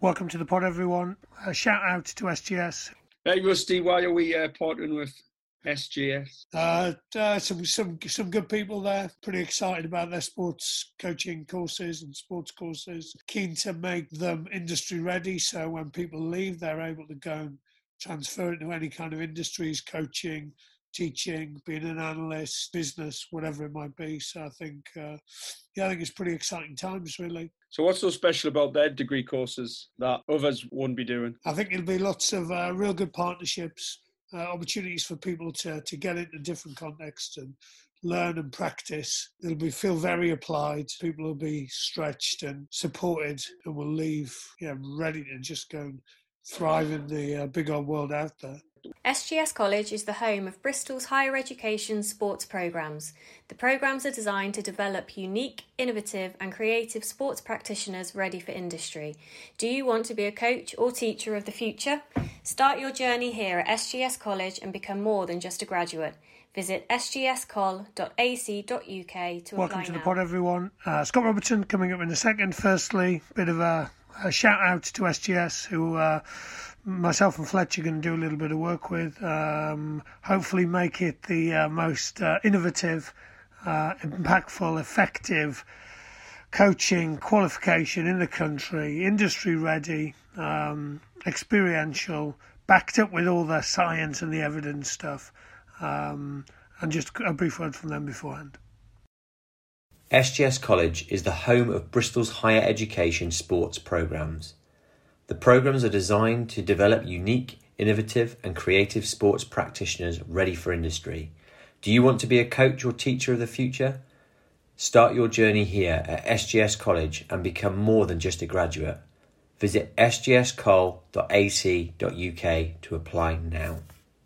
Welcome to the pod, everyone. A shout out to SGS. Hey, Rusty, why are we partnering with SGS? Some good people there. Pretty excited about their sports coaching courses and sports courses. Keen to make them industry ready, so when people leave, they're able to go and transfer it to any kind of industries, coaching, teaching, being an analyst, business, whatever it might be. So I think it's pretty exciting times, really. So what's so special about their degree courses that others won't be doing? I think it'll be lots of real good partnerships, opportunities for people to get into different contexts and learn and practice. It'll feel very applied. People will be stretched and supported and will leave ready to just go and thrive in the big old world out there. SGS College is the home of Bristol's higher education sports programmes. The programmes are designed to develop unique, innovative and creative sports practitioners ready for industry. Do you want to be a coach or teacher of the future? Start your journey here at SGS College and become more than just a graduate. Visit sgscol.ac.uk to Welcome apply to now. the pod, everyone. Scott Robertson coming up in a second. Firstly, bit of a shout out to SGS, who myself and Fletcher are going to do a little bit of work with. Hopefully make it the most innovative, impactful, effective coaching qualification in the country, industry ready, experiential, backed up with all the science and the evidence stuff. And just a brief word from them beforehand. SGS College is the home of Bristol's higher education sports programmes. The programmes are designed to develop unique, innovative and creative sports practitioners ready for industry. Do you want to be a coach or teacher of the future? Start your journey here at SGS College and become more than just a graduate. Visit sgscol.ac.uk to apply now.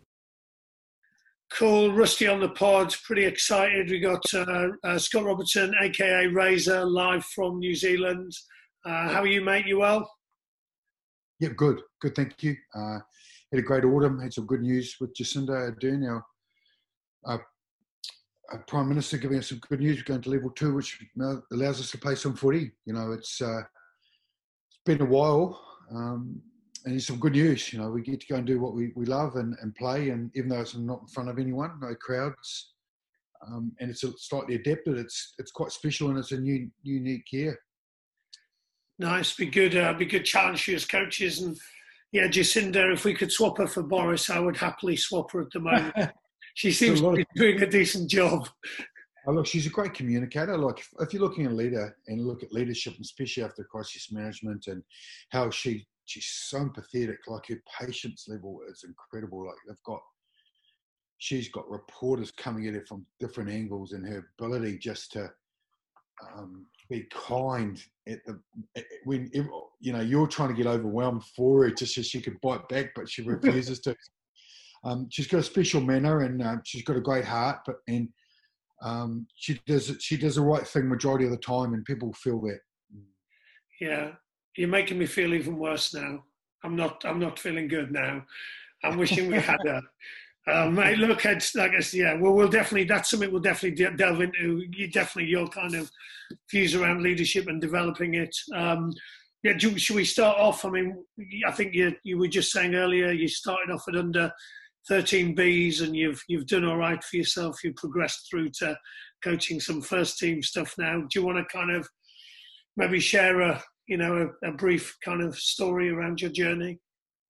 Cool, Rusty on the pod, pretty excited. We got Scott Robertson, aka Razor, live from New Zealand. How are you, mate? You well? Yeah, good, thank you. Had a great autumn, had some good news with Jacinda Ardern, our Prime Minister, giving us some good news. We're going to level 2, which allows us to play some footy. It's been a while, and it's some good news. We get to go and do what we love and play, and even though it's not in front of anyone, no crowds, and it's slightly adapted, it's quite special, and it's a unique year. Nice, be good challenge for you as coaches. And yeah, Jacinda, if we could swap her for Boris, I would happily swap her at the moment. She seems to be doing a decent job. Oh, look, she's a great communicator. Like, if you're looking at a leader and look at leadership, and especially after crisis management, and how she's so empathetic, like her patience level is incredible. Like, she's got reporters coming at her from different angles, and her ability just to be kind when you're trying to get overwhelmed for her, just so she could bite back, but she refuses to. She's got a special manner, and she's got a great heart, she does the right thing majority of the time, and people feel that. Yeah, you're making me feel even worse now. I'm not feeling good now. I'm wishing we had her. Mate, look, we'll definitely, that's something we'll definitely delve into. Your kind of views around leadership and developing it. Should we start off? I mean, I think you were just saying earlier, you started off at under 13 Bs, and you've done all right for yourself. You've progressed through to coaching some first team stuff now. Do you want to kind of maybe share a brief kind of story around your journey?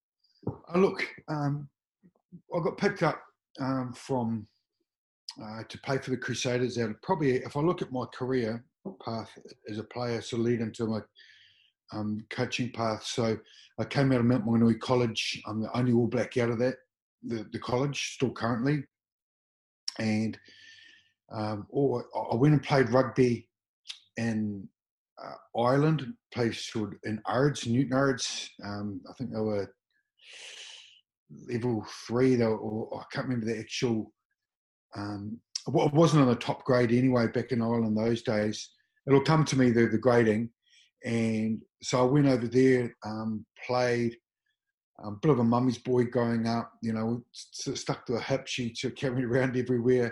I got picked up to play for the Crusaders. And probably, if I look at my career path as a player, to lead into my coaching path. So I came out of Mount Maunganui College. I'm the only All Black out of that, the college, still currently. And I went and played rugby in Ireland, played in Ards, Newton Ards. I think they were level 3, or I can't remember the actual. It wasn't on the top grade anyway back in Ireland those days. It'll come to me, the grading, and so I went over there, played. A bit of a mummy's boy growing up, stuck to a hip. She carried me around everywhere.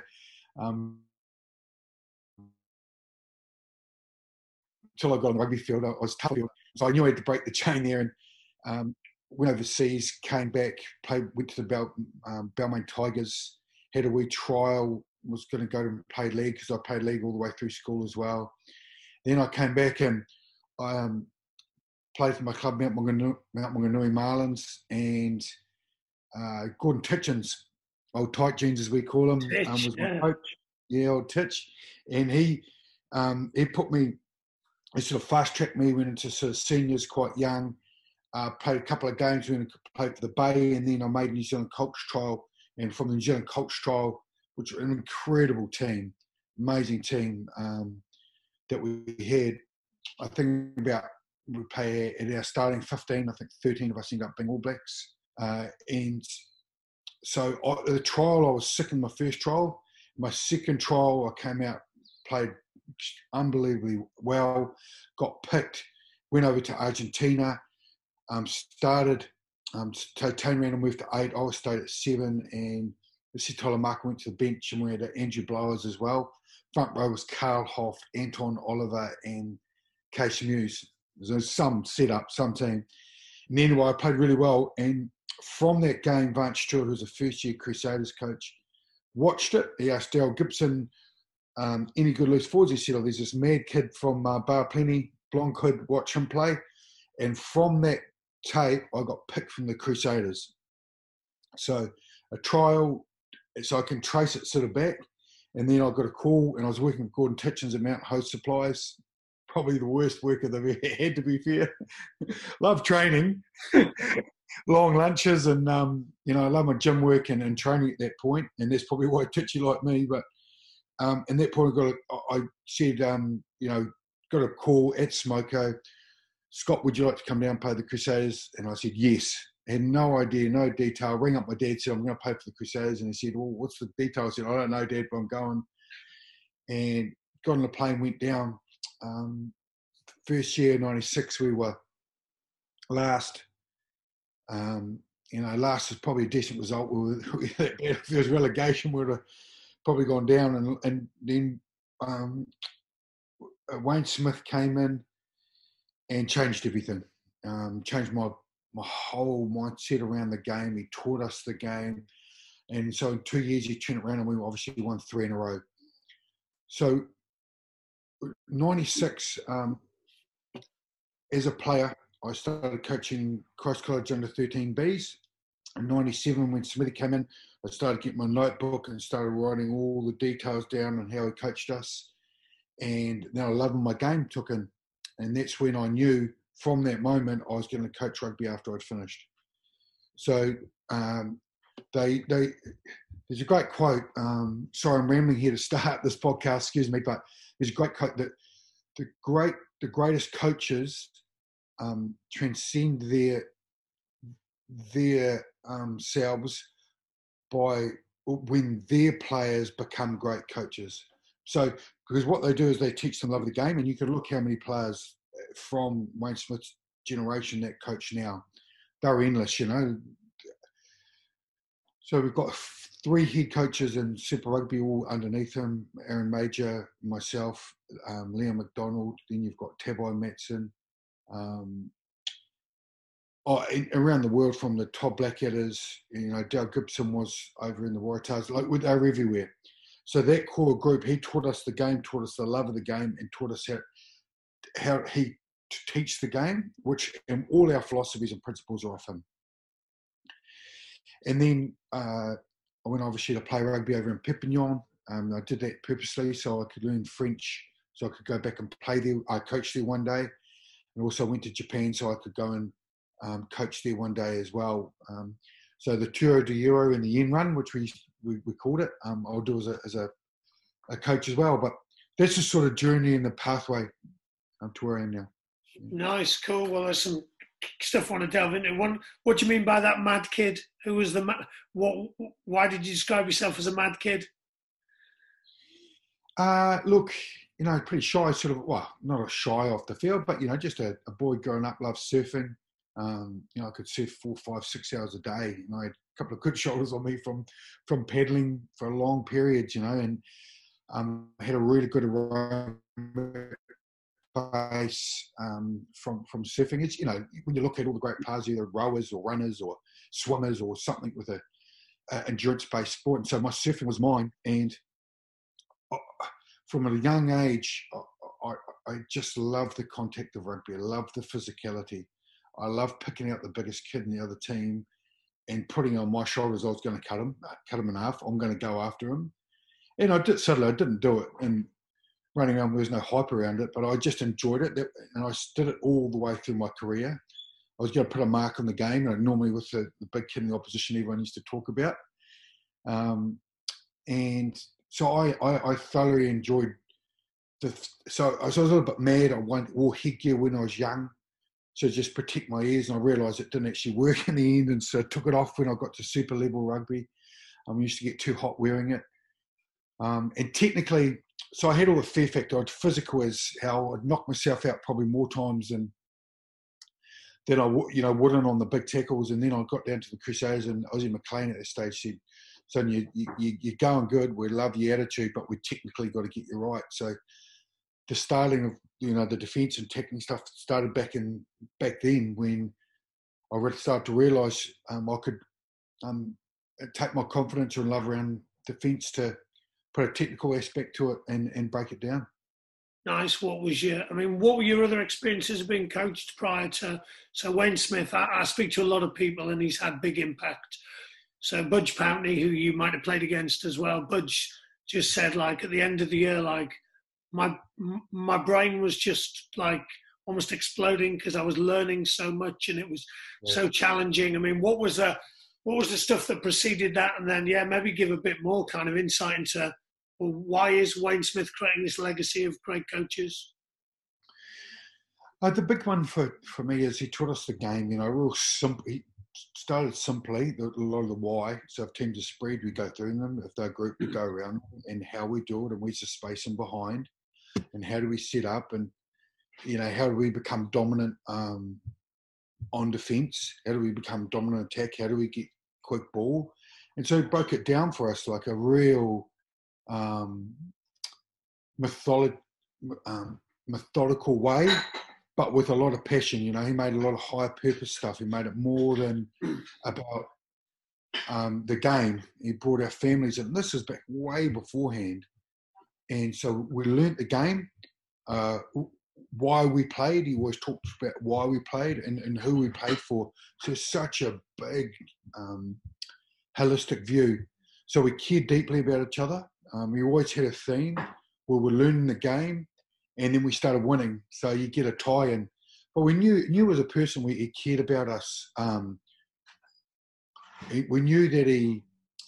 Until I got on the rugby field, I was tough. So I knew I had to break the chain there, and went overseas, came back, went to the Balmain Tigers, had a wee trial, was going to go to play league because I played league all the way through school as well. Then I came back and played for my club, Mount Maunganui Marlins, and Gordon Titchens, old Tight Jeans as we call him, was my coach. Yeah, old Titch. And he put me, he sort of fast-tracked me, went into sort of seniors quite young, played a couple of games, went and played for the Bay, and then I made New Zealand Colts trial. And from the New Zealand Colts trial, which was an incredible team, amazing team that we had, I think we play at our starting 15, I think 13 of us ended up being All Blacks. And so the trial, I was sick in my first trial. My second trial, I came out, played unbelievably well, got picked, went over to Argentina, started, Tony Randall moved to 8, I stayed at 7, and Tolamaka went to the bench, and we had Andrew Blowers as well. Front row was Carl Hoff, Anton Oliver, and Casey Muse. There was some setup, some team. And anyway, I played really well, and from that game, Vance Stewart, who was a first-year Crusaders coach, watched it. He asked Daryl Gibson, any good loose forwards? He said, oh, there's this mad kid from Barplenty, blonde kid, watch him play. And from that tape, I got picked from the Crusaders. So a trial, so I can trace it sort of back. And then I got a call, and I was working with Gordon Titchens at Mount Host Supplies. Probably the worst worker they've ever had, to be fair. Love training, long lunches, and I love my gym work and training at that point. And that's probably why Titchy liked me. But at that point, I said, got a call at Smoko. Scott, would you like to come down and play the Crusaders? And I said yes. I had no idea, no detail. I rang up my dad, said I'm going to play for the Crusaders, and he said, well, what's the detail? I said, I don't know, Dad, but I'm going. And got on the plane, went down. First year, 96, we were last. Last is probably a decent result. If there was relegation, we would have probably gone down. And then Wayne Smith came in and changed everything. Changed my whole mindset around the game. He taught us the game. And so in 2 years, he turned it around, and we obviously won 3 in a row. So 96, as a player, I started coaching Christ College under 13Bs. In 97, when Smithy came in, I started getting my notebook and started writing all the details down on how he coached us. And now I love my game took in. And that's when I knew from that moment I was going to coach rugby after I'd finished. So there's a great quote. Sorry, I'm rambling here to start this podcast, excuse me, but there's a great quote that the greatest coaches transcend their selves by when their players become great coaches. So, because what they do is they teach them love of the game, and you can look how many players from Wayne Smith's generation that coach now. They're endless, So we've got 3 head coaches in Super Rugby all underneath him: Aaron Major, myself, Liam McDonald. Then you've got Tabai Matson. Around the world, from the Todd Blackadders, Dale Gibson was over in the Waratahs. They were everywhere. So that core group, he taught us the game, taught us the love of the game, and taught us how he to teach the game, and all our philosophies and principles are off him. And then I went obviously to play rugby over in Perpignan. I did that purposely so I could learn French, so I could go back and play there. I coached there one day, and also went to Japan so I could go and coach there one day as well. So the Tour de Euro and the Yen Run, which we called it, I'll do as a coach as well. But that's the sort of journey and the pathway to where I am now. Nice, cool. Well, there's some stuff I want to delve into. What do you mean by that mad kid? Who was the why did you describe yourself as a mad kid? Look, pretty shy, sort of, well, not a shy off the field, but, just a boy growing up, loved surfing. I could surf 4, 5, 6 hours a day. I had a couple of good shoulders on me from paddling for long periods, and had a really good aerobic pace from surfing. It's, you know, when you look at all the great players, either rowers or runners or swimmers or something with a endurance-based sport. And so my surfing was mine. And from a young age, I just love the contact of rugby. I love the physicality. I love picking out the biggest kid in the other team and putting on my shoulders. I was going to cut him in half. I'm going to go after him. And I didn't do it. And running around, there was no hype around it, but I just enjoyed it. And I did it all the way through my career. I was going to put a mark on the game. Normally with the big kid in the opposition, everyone used to talk about. And so I thoroughly enjoyed so I was a little bit mad. I wore headgear when I was young, so just protect my ears. And I realised it didn't actually work in the end, and so I took it off when I got to super level rugby. I used to get too hot wearing it. And technically, so I had all the fear factor. I was physical as hell. I'd knock myself out probably more times than I wouldn't on the big tackles. And then I got down to the Crusaders, and Ozzie McLean at that stage said, "Son, you're going good. We love your attitude, but we technically got to get you right." So the starting of the defence and tackling stuff started back then when I really started to realise I could take my confidence and love around defence to put a technical aspect to it and break it down. Nice. What were your other experiences of being coached prior to? So Wayne Smith, I speak to a lot of people, and he's had big impact. So Budge Pountney, who you might have played against as well, Budge just said, like, at the end of the year, like, my brain was just like almost exploding because I was learning so much and it was so challenging. I mean, what was the stuff that preceded that? And then, maybe give a bit more kind of insight into, well, why is Wayne Smith creating this legacy of great coaches? The big one for me is he taught us the game, real simple. He started simply, a lot of the why. So if teams are spread, we go through them. If they're grouped, we go around them, and how we do it, and where's the space them behind, and how do we set up, and how do we become dominant on defence? How do we become dominant attack? How do we get quick ball? And so he broke it down for us like a real methodical way, but with a lot of passion. He made a lot of higher purpose stuff. He made it more than about the game. He brought our families in. This is back way beforehand. And so we learnt the game, why we played. He always talked about why we played and who we played for. So such a big holistic view. So we cared deeply about each other. We always had a theme where we're learning the game, and then we started winning. So you get a tie in. But we knew as a person he cared about us. We knew that he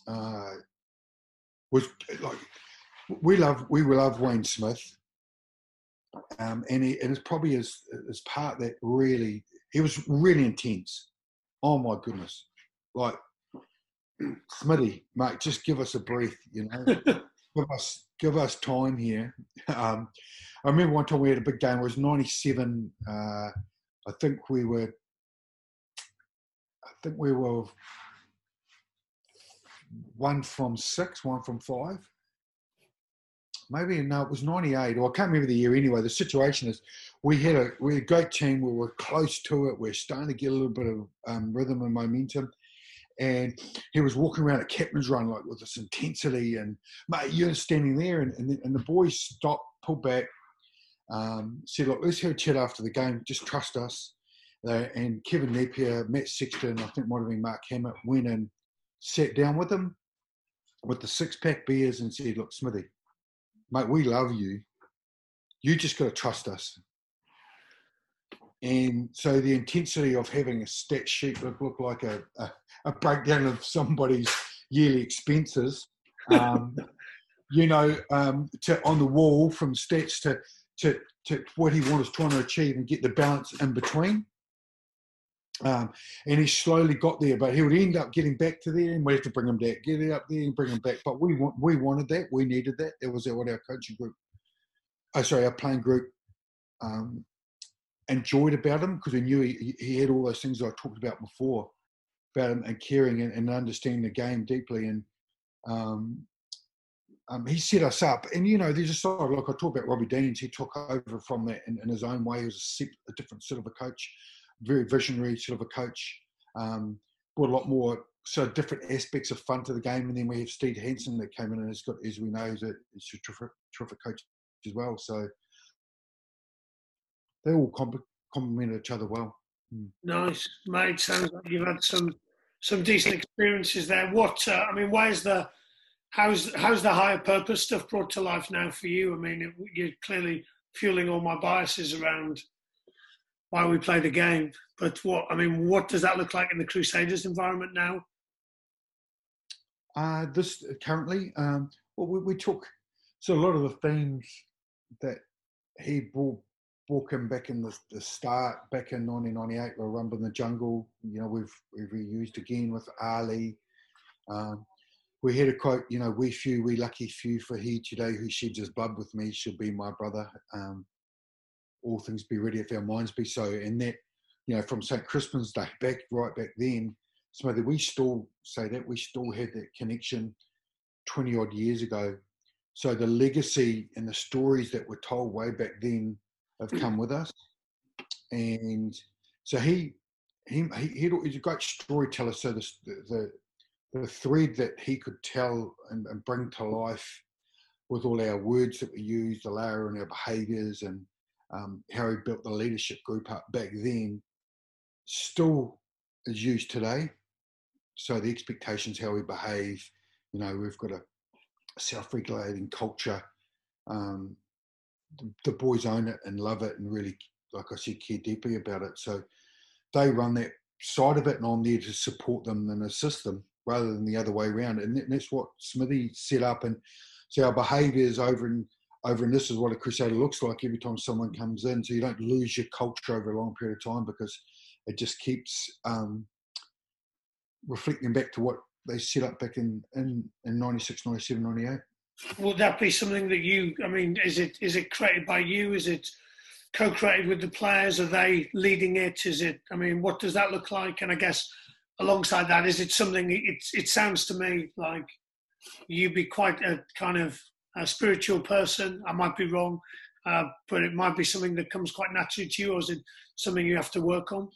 was like, we love Wayne Smith. And it's probably his part that really, he was really intense. Oh my goodness. Like, Smitty, mate, just give us a breath, give us time here. I remember one time we had a big game. It was 97. I think we were 1 from 6, 1 from 5. Maybe, no, it was 98, or I can't remember the year anyway. The situation is we had a great team. We were close to it. We're starting to get a little bit of rhythm and momentum. And he was walking around at Captain's Run like with this intensity. And, mate, you're standing there. And the boys stopped, pulled back, said, look, let's have a chat after the game. Just trust us. And Kevin Napier, Matt Sexton, I think might have been Mark Hammett, went and sat down with him with the 6-pack beers and said, look, Smithy, mate, we love you. You just got to trust us. And so the intensity of having a stat sheet that looked like a breakdown of somebody's yearly expenses, to on the wall from stats to what he was trying to achieve and get the balance in between. And he slowly got there, but he would end up getting back to there, and we have to bring him back, get it up there and bring him back. But we wanted that, we needed that. That was what our coaching group, our playing group, enjoyed about him, because we knew he had all those things I talked about before about him, and caring and understanding the game deeply. And he set us up. And, there's a side, like I talk about Robbie Deans, he took over from that in his own way. He was a different sort of a coach, very visionary sort of a coach. Brought a lot more sort of different aspects of fun to the game. And then we have Steve Hansen that came in and has got, as we know, is a terrific coach as well. So they all complement each other well. Nice, mate. Sounds like you've had some decent experiences there. How's the higher purpose stuff brought to life now for you? I mean, you're clearly fueling all my biases around why we play the game. But what does that look like in the Crusaders environment now? This currently, we took a lot of the themes that he brought him back in the start, back in 1998, we were Rumble in the Jungle. We've reused again with Ali. We had a quote, we few, we lucky few, for he today who sheds his blood with me shall be my brother. All things be ready if our minds be so. And that, from St. Crispin's Day right back then, Smithy, we still say that. We still had that connection 20 odd years ago. So the legacy and the stories that were told way back then have come with us. And so he's a great storyteller. So the thread that he could tell and bring to life with all our words that we used, the layer and our behaviours, and how he built the leadership group up back then, still is used today. So the expectations, how we behave, we've got a self-regulating culture. The boys own it and love it and really, like I said, care deeply about it. So they run that side of it, and I'm there to support them and assist them rather than the other way around. And that's what Smithy set up. And so our behaviours over and this is what a Crusader looks like every time someone comes in. So you don't lose your culture over a long period of time, because it just keeps reflecting back to what they set up back in 96, 97, 98. Will that be something that is it created by you? Is it co-created with the players? Are they leading it? What does that look like? And I guess alongside that, is it something, it sounds to me like you be quite a kind of a spiritual person. I might be wrong, but it might be something that comes quite naturally to you, or is it something you have to work on?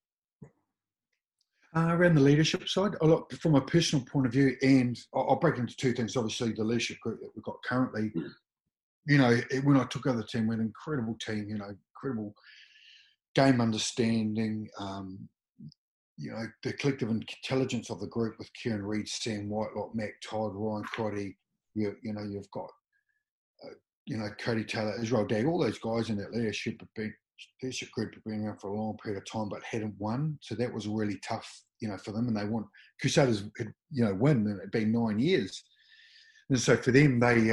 Around the leadership side, look, from a personal point of view, and I'll break into two things. Obviously, the leadership group that we've got currently, when I took over the team, we're an incredible team, incredible game understanding, the collective intelligence of the group with Kieran Reid, Sam Whitelock, Mac Todd, Ryan Crotty, you've got, Cody Taylor, Israel Dag, all those guys in that leadership group have been around for a long period of time, but hadn't won. So that was really tough, for them. And they want Crusaders, win, and it'd been 9 years. And so for them, they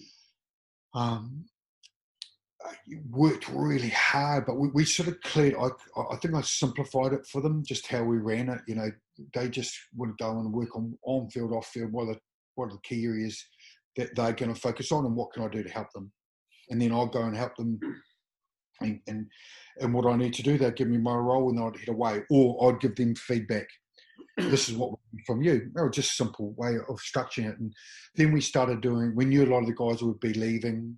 worked really hard, but we sort of cleared. I think I simplified it for them, just how we ran it. They just would go and work on field, off field. What are the key areas that they're going to focus on, and what can I do to help them? And then I'll go and help them. And what I need to do, they'd give me my role and I'd head away, or I'd give them feedback. This is what we need from you. That was just a simple way of structuring it. And then we started we knew a lot of the guys would be leaving,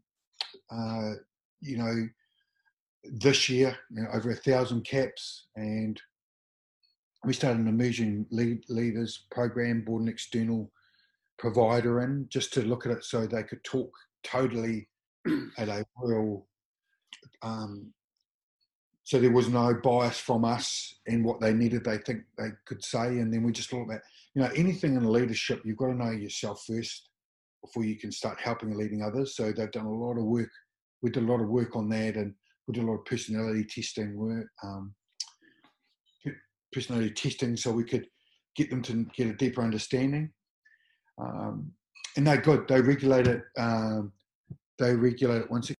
this year, over 1,000 caps. And we started an emerging leaders program, brought an external provider in just to look at it so they could talk totally at a real, so there was no bias from us and what they needed, they think they could say. And then we just looked at, anything in leadership, you've got to know yourself first before you can start helping and leading others. So they've done a lot of work. We did a lot of work on that, and we did a lot of personality testing work, so we could get them to get a deeper understanding. And they're good. They regulate it. They regulate it once.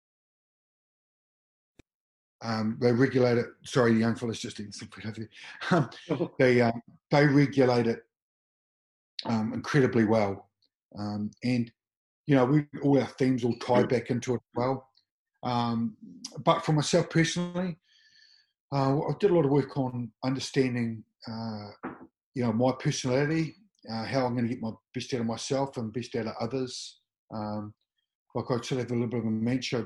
They regulate it. Sorry, the young fella's just eating some food over there. They regulate it incredibly well, and all our themes all tie back into it well. But for myself personally, I did a lot of work on understanding, my personality, how I'm going to get my best out of myself and best out of others. Like I sort of have a little bit of a mantra.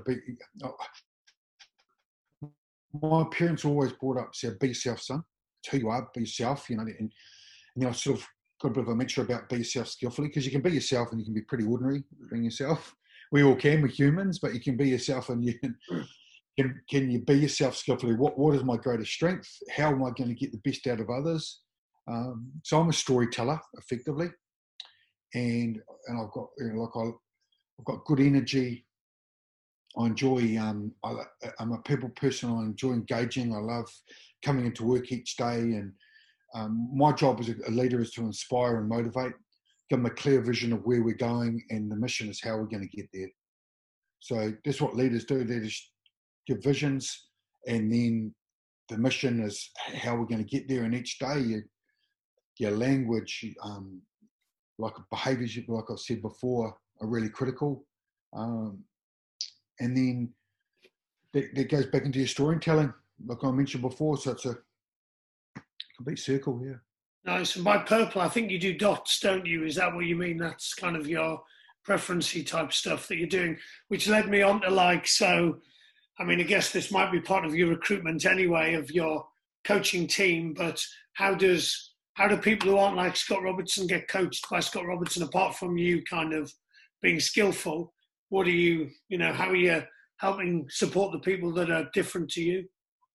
My parents always brought up, said, "Be yourself, son. It's who you are. Be yourself." You know, and I sort of got a bit of a mantra about be yourself skillfully, because you can be yourself and you can be pretty ordinary being yourself. We all can, we're humans, but you can be yourself, and you can you be yourself skillfully? What is my greatest strength? How am I going to get the best out of others? So I'm a storyteller, effectively, and I've got I've got good energy. I enjoy. I'm a people person. I enjoy engaging. I love coming into work each day, and my job as a leader is to inspire and motivate, give them a clear vision of where we're going, and the mission is how we're going to get there. So that's what leaders do. They just give visions, and then the mission is how we're going to get there. And each day, your language, like behaviours, like I've said before, are really critical. And then that goes back into your storytelling, like I mentioned before. So it's a complete circle, yeah. Nice. And by purple, I think you do dots, don't you? Is that what you mean? That's kind of your preference-y type stuff that you're doing, which led me on to so, I mean, I guess this might be part of your recruitment anyway, of your coaching team, but how do people who aren't like Scott Robertson get coached by Scott Robertson, apart from you kind of being skillful? What are you, how are you helping support the people that are different to you?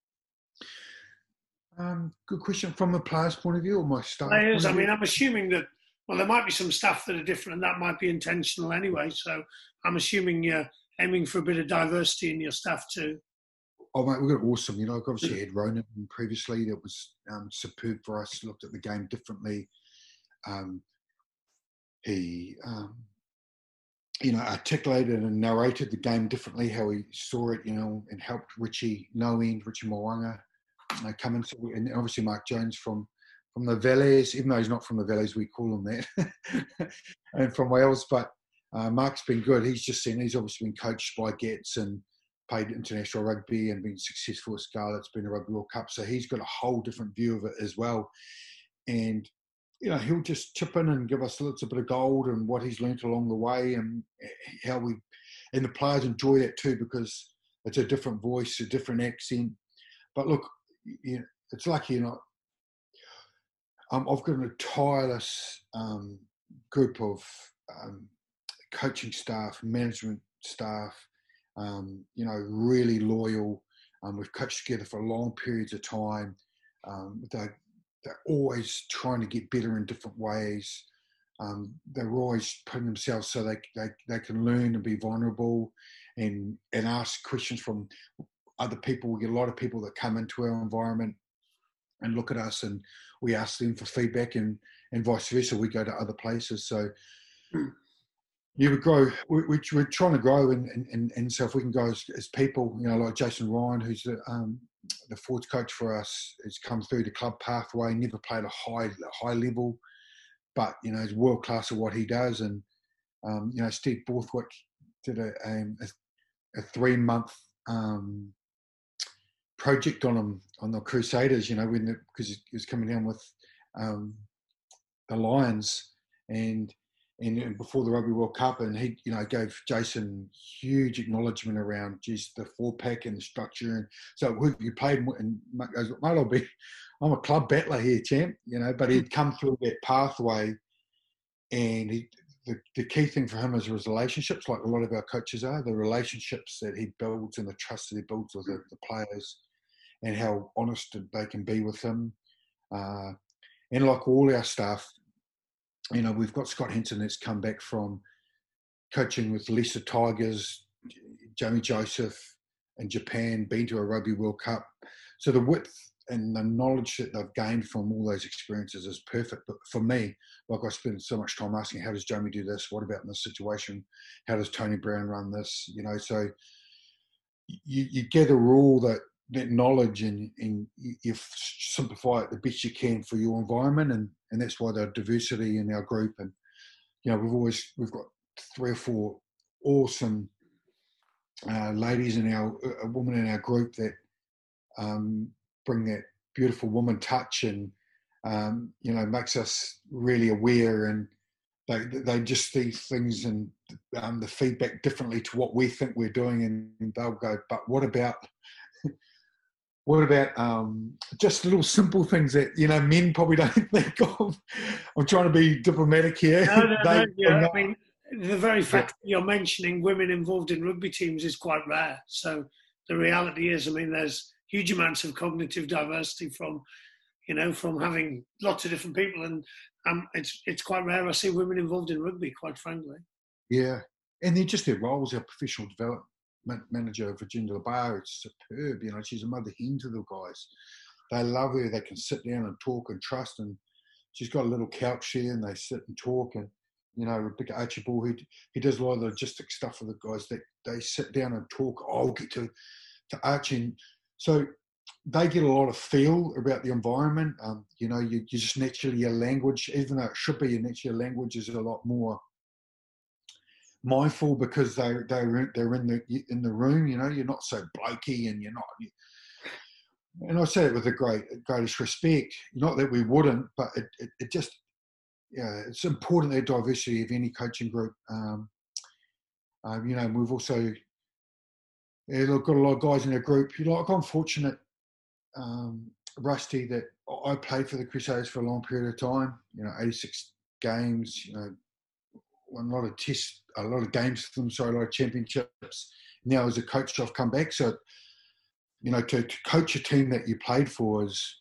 Good question. From a player's point of view or my staff? Players, I mean, I'm assuming that, well, there might be some staff that are different, and that might be intentional anyway. So I'm assuming you're aiming for a bit of diversity in your staff too. Oh, mate, we've got awesome. Obviously had Ronan previously. That was superb for us. Looked at the game differently. He articulated and narrated the game differently, how he saw it, and helped Richie Mo'unga come in. And obviously Mark Jones from the Valleys, even though he's not from the Valleys, we call him that, and from Wales. But Mark's been good. He's obviously been coached by Getz and played international rugby and been successful at Scarlet's, been a Rugby World Cup. So he's got a whole different view of it as well. And he'll just chip in and give us a little bit of gold and what he's learnt along the way, and and the players enjoy that too, because it's a different voice, a different accent. But look, it's lucky, I've got a tireless group of coaching staff, management staff, really loyal. We've coached together for long periods of time. They're always trying to get better in different ways. They're always putting themselves so they can learn and be vulnerable and ask questions from other people. We get a lot of people that come into our environment and look at us, and we ask them for feedback, and vice versa. We go to other places. So we grow. We're trying to grow, and so if we can go as people, like Jason Ryan, who's the forwards coach for us, has come through the club pathway, never played a high level, but he's world class at what he does. And Steve Borthwick did a 3-month project on him on the Crusaders, because he was coming down with the Lions and before the Rugby World Cup, and he gave Jason huge acknowledgement around just the 4-pack and the structure. And so he played, and Mark goes, "Mate, I'm a club battler here, champ," but he'd come through that pathway, and the key thing for him is his relationships, like a lot of our coaches are, the relationships that he builds and the trust that he builds with the players, and how honest they can be with him. And like all our staff, we've got Scott Henson that's come back from coaching with Leicester Tigers, Jamie Joseph in Japan, been to a Rugby World Cup. So the width and the knowledge that they've gained from all those experiences is perfect. But for me, like, I spend so much time asking, how does Jamie do this? What about in this situation? How does Tony Brown run this? So you gather all that knowledge and you simplify it the best you can for your environment, and that's why the diversity in our group. And we've got 3 or 4 awesome ladies a woman in our group that bring that beautiful woman touch, and makes us really aware, and they just see things and the feedback differently to what we think we're doing, and they'll go, but what about just little simple things that men probably don't think of? I'm trying to be diplomatic here. No. Yeah, I mean, the very fact that you're mentioning women involved in rugby teams is quite rare. So the reality is, I mean, there's huge amounts of cognitive diversity from having lots of different people, and it's quite rare I see women involved in rugby, quite frankly. Yeah, and then just their roles, our professional development manager, Virginia LeBar, is superb. She's a mother hen to the guys. They love her. They can sit down and talk and trust, and she's got a little couch there, and they sit and talk. And Rebecca Archibald, he does a lot of the logistic stuff for the guys. That they sit down and talk. I'll get to Archie. So they get a lot of feel about the environment. You just naturally, your language, even though it should be your natural language, is a lot more mindful because they're in the room. You're not so blokey, and you're not. And I say it with the greatest respect. Not that we wouldn't, but it just, it's important, that diversity of any coaching group. We've also got a lot of guys in our group. I'm fortunate, Rusty, that I played for the Crusaders for a long period of time. 86 games. A lot of tests, a lot of games for them. Sorry, a lot of championships. Now as a coach, I've come back. So, to coach a team that you played for is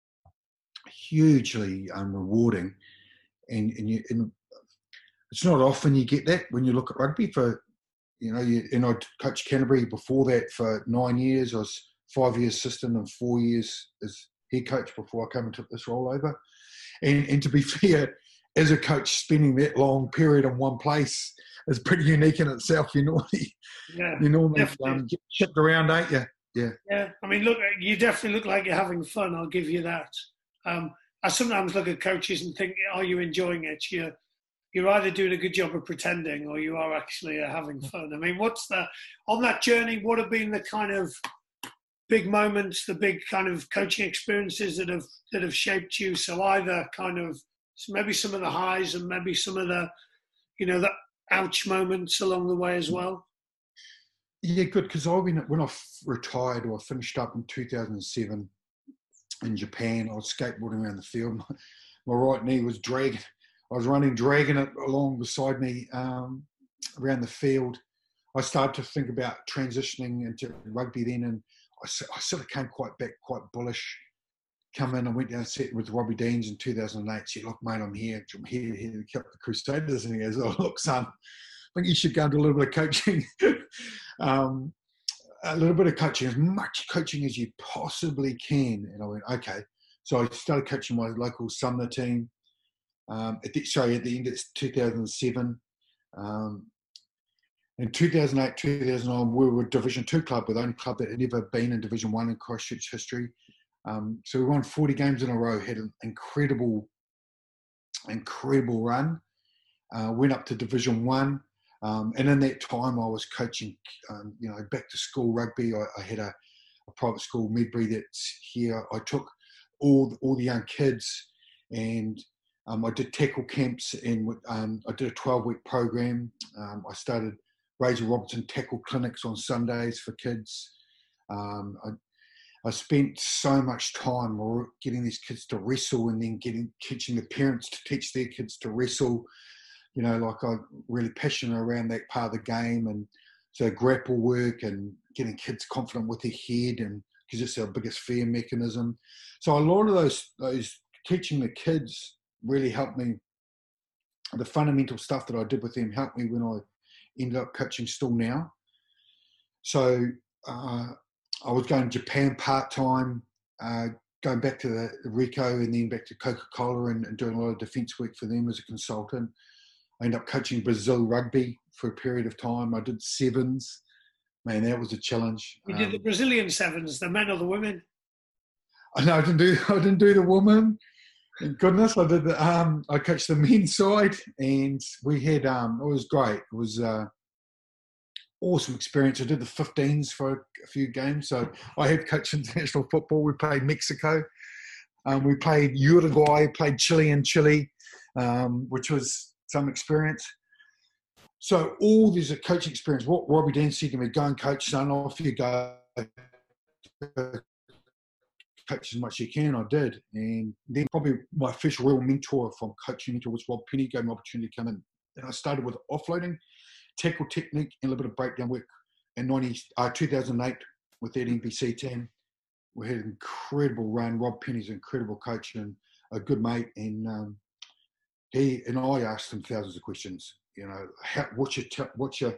hugely rewarding, and it's not often you get that when you look at rugby. And I coached Canterbury before that for 9 years. I was 5 years assistant and 4 years as head coach before I came and took this role over. And to be fair, as a coach, spending that long period in one place is pretty unique in itself. You normally get shipped around, don't you? Yeah. Yeah. I mean, look, you definitely look like you're having fun. I'll give you that. I sometimes look at coaches and think, are you enjoying it? You're either doing a good job of pretending, or you are actually having fun. I mean, on that journey, what have been the kind of big moments, the big kind of coaching experiences that have shaped you? So either kind of maybe some of the highs and maybe some of the, the ouch moments along the way as well. Yeah, good. Because when I retired, or I finished up in 2007 in Japan, I was skateboarding around the field. My right knee was dragging. I was dragging it along beside me around the field. I started to think about transitioning into rugby then, and I sort of came quite bullish. Come in and went down and sat with Robbie Deans in 2008. Said, "Look, mate, I'm here to keep the Crusaders." And he goes, "Oh, look, son, I think you should go into a little bit of coaching." A little bit of coaching, as much coaching as you possibly can. And I went, okay. So I started coaching my local Sumner team. At the end of 2007. In 2008, 2009, we were a Division 2 club. We're the only club that had never been in Division 1 in Christchurch history. So we won 40 games in a row, had an incredible run. Went up to Division 1. And in that time, I was coaching, back to school rugby. I had a private school, Medbury, that's here. I took all the young kids, and I did tackle camps, and I did a 12-week program. I started Razor Robertson tackle clinics on Sundays for kids. I spent so much time getting these kids to wrestle, and then teaching the parents to teach their kids to wrestle. I'm really passionate around that part of the game, and so grapple work and getting kids confident with their head, and because it's our biggest fear mechanism. So a lot of those teaching the kids really helped me. The fundamental stuff that I did with them helped me when I ended up coaching still now. So I was going to Japan part-time, going back to the Ricoh and then back to Coca-Cola and doing a lot of defence work for them as a consultant. I ended up coaching Brazil rugby for a period of time. I did sevens. Man, that was a challenge. You did the Brazilian sevens, the men or the women? No, I didn't do the women. Thank goodness. I did I coached the men's side, and we had it was great. It was awesome experience. I did the 15s for a few games. So I have coached international football. We played Mexico. We played Uruguay, played Chile in Chile, which was some experience. So all this coaching experience, what Robbie Dan said to me, go and coach, son, off you go. Coach as much as you can, I did. And then probably my first real mentor from coaching mentor was Rob Penny, gave me an opportunity to come in. And I started with offloading, tackle technique, and a little bit of breakdown work in 2008 with that NPC team. We had an incredible run. Rob Penny's an incredible coach and a good mate. And he and I asked him thousands of questions. You know, what's your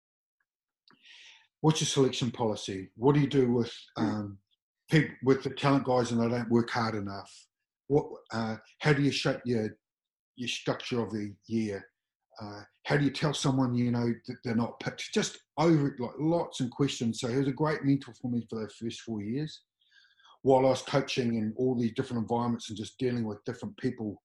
selection policy? What do you do with people, with the talent guys, and they don't work hard enough? How do you shape your structure of the year? How do you tell someone, you know, that they're not picked? Just over like lots of questions. So he was a great mentor for me for those first 4 years, while I was coaching in all these different environments and just dealing with different people.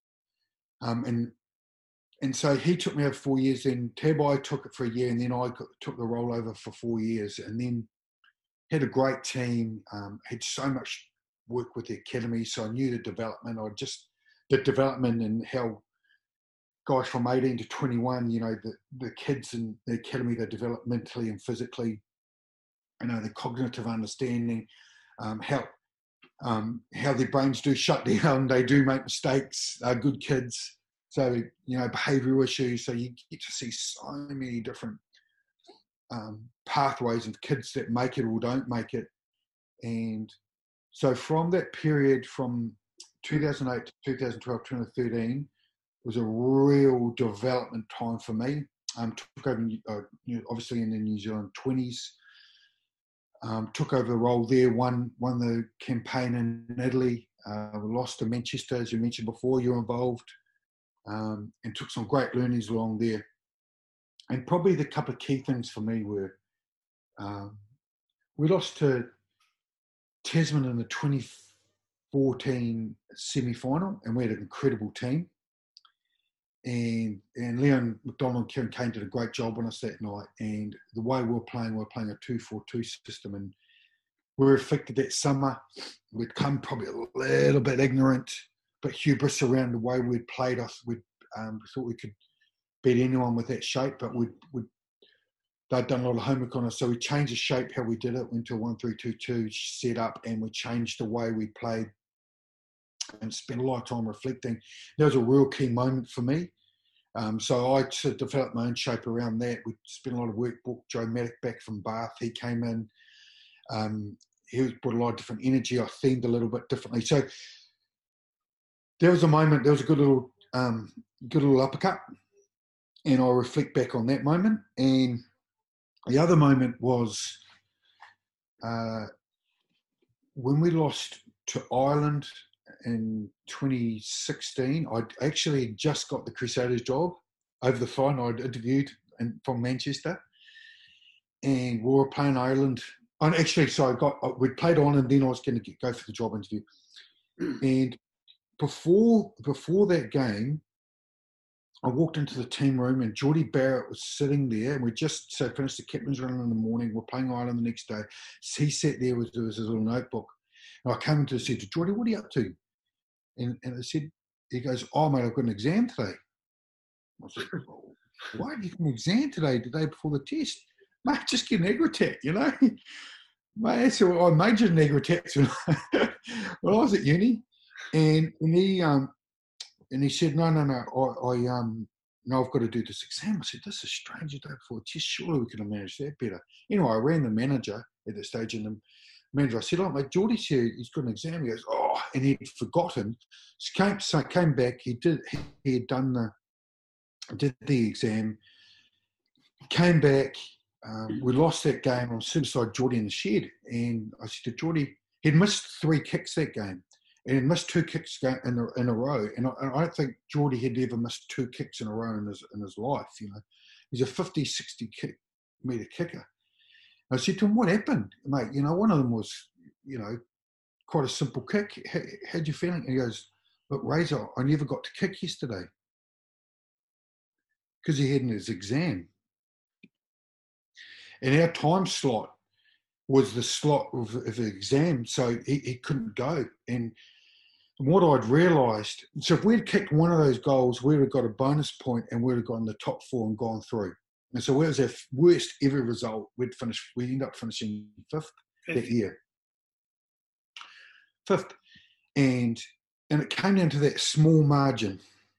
And so he took me over 4 years. Then Tabai took it for a year, and then I took the role over for 4 years, and then had a great team. Had so much work with the academy, so I knew the development. The development and how guys from 18 to 21, you know, the kids in the academy, they develop mentally and physically. You know, the cognitive understanding, how their brains do shut down, they do make mistakes. They're good kids. So, you know, behavioural issues. So you get to see so many different pathways of kids that make it or don't make it. And so from that period, from 2008 to 2012, 2013, was a real development time for me. Took over, obviously in the New Zealand 20s. Took over the role there, won the campaign in Italy. We lost to Manchester, as you mentioned before. You're involved. And took some great learnings along there. And probably the couple of key things for me were we lost to Tasman in the 2014 semi-final, and we had an incredible team. And Leon McDonald and Kieran Kane did a great job on us that night. And the way we were playing a 2-4-2 system. And we were affected that summer. We'd come probably a little bit ignorant, but hubris around the way we'd played us. We thought we could beat anyone with that shape, but they'd done a lot of homework on us. So we changed the shape, how we did it, went to a 1-3-2-2 set up, and we changed the way we played and spent a lot of time reflecting. That was a real key moment for me. So I sort of developed my own shape around that. We spent a lot of work. Booked Joe Maddock back from Bath. He came in. He brought a lot of different energy. I themed a little bit differently. So there was a moment. There was a good little uppercut, and I reflect back on that moment. And the other moment was when we lost to Ireland in 2016. I actually just got the Crusaders job over the phone. I'd interviewed from Manchester, and we were playing Ireland. And actually, so we'd played Ireland, then I was going to go for the job interview. And before that game, I walked into the team room, and Geordie Barrett was sitting there, and we just finished the captain's run in the morning. We're playing Ireland the next day. So he sat there with his little notebook. And I came into and said to Geordie, "What are you up to?" And I said, he goes, "Oh, mate, I've got an exam today." I said, "Why do you have an exam today, the day before the test?" "Mate, just get an Agritat, you know." Mate, so I majored in Agritats when I was at uni. And he said, no, I've got to do this exam. I said, "This is strange, the day before the test. Surely we could have managed that better." Anyway, I rang the manager at that stage, and the manager, I said, "Oh, mate, Geordie's here. He's got an exam." He goes, "Oh," and he'd forgotten. So I came back. He had done did the exam. Came back. We lost that game. I was sitting beside Geordie in the shed, and I said to Geordie, he'd missed 3 kicks that game, and he'd missed 2 kicks in a row. And I don't think Geordie had ever missed 2 kicks in a row in his life. You know, he's a 50, 60 metre kicker. I said to him, "What happened, mate? You know, one of them was, you know, quite a simple kick. How'd you feeling?" And he goes, "Look, Razor, I never got to kick yesterday because he had his exam. And our time slot was the slot of the exam, so he couldn't go." And what I'd realised, so if we'd kicked one of those goals, we'd have got a bonus point and we'd have gotten the top 4 and gone through. And so it was our worst ever result. We ended up finishing 5th that year. 5th. And it came down to that small margin.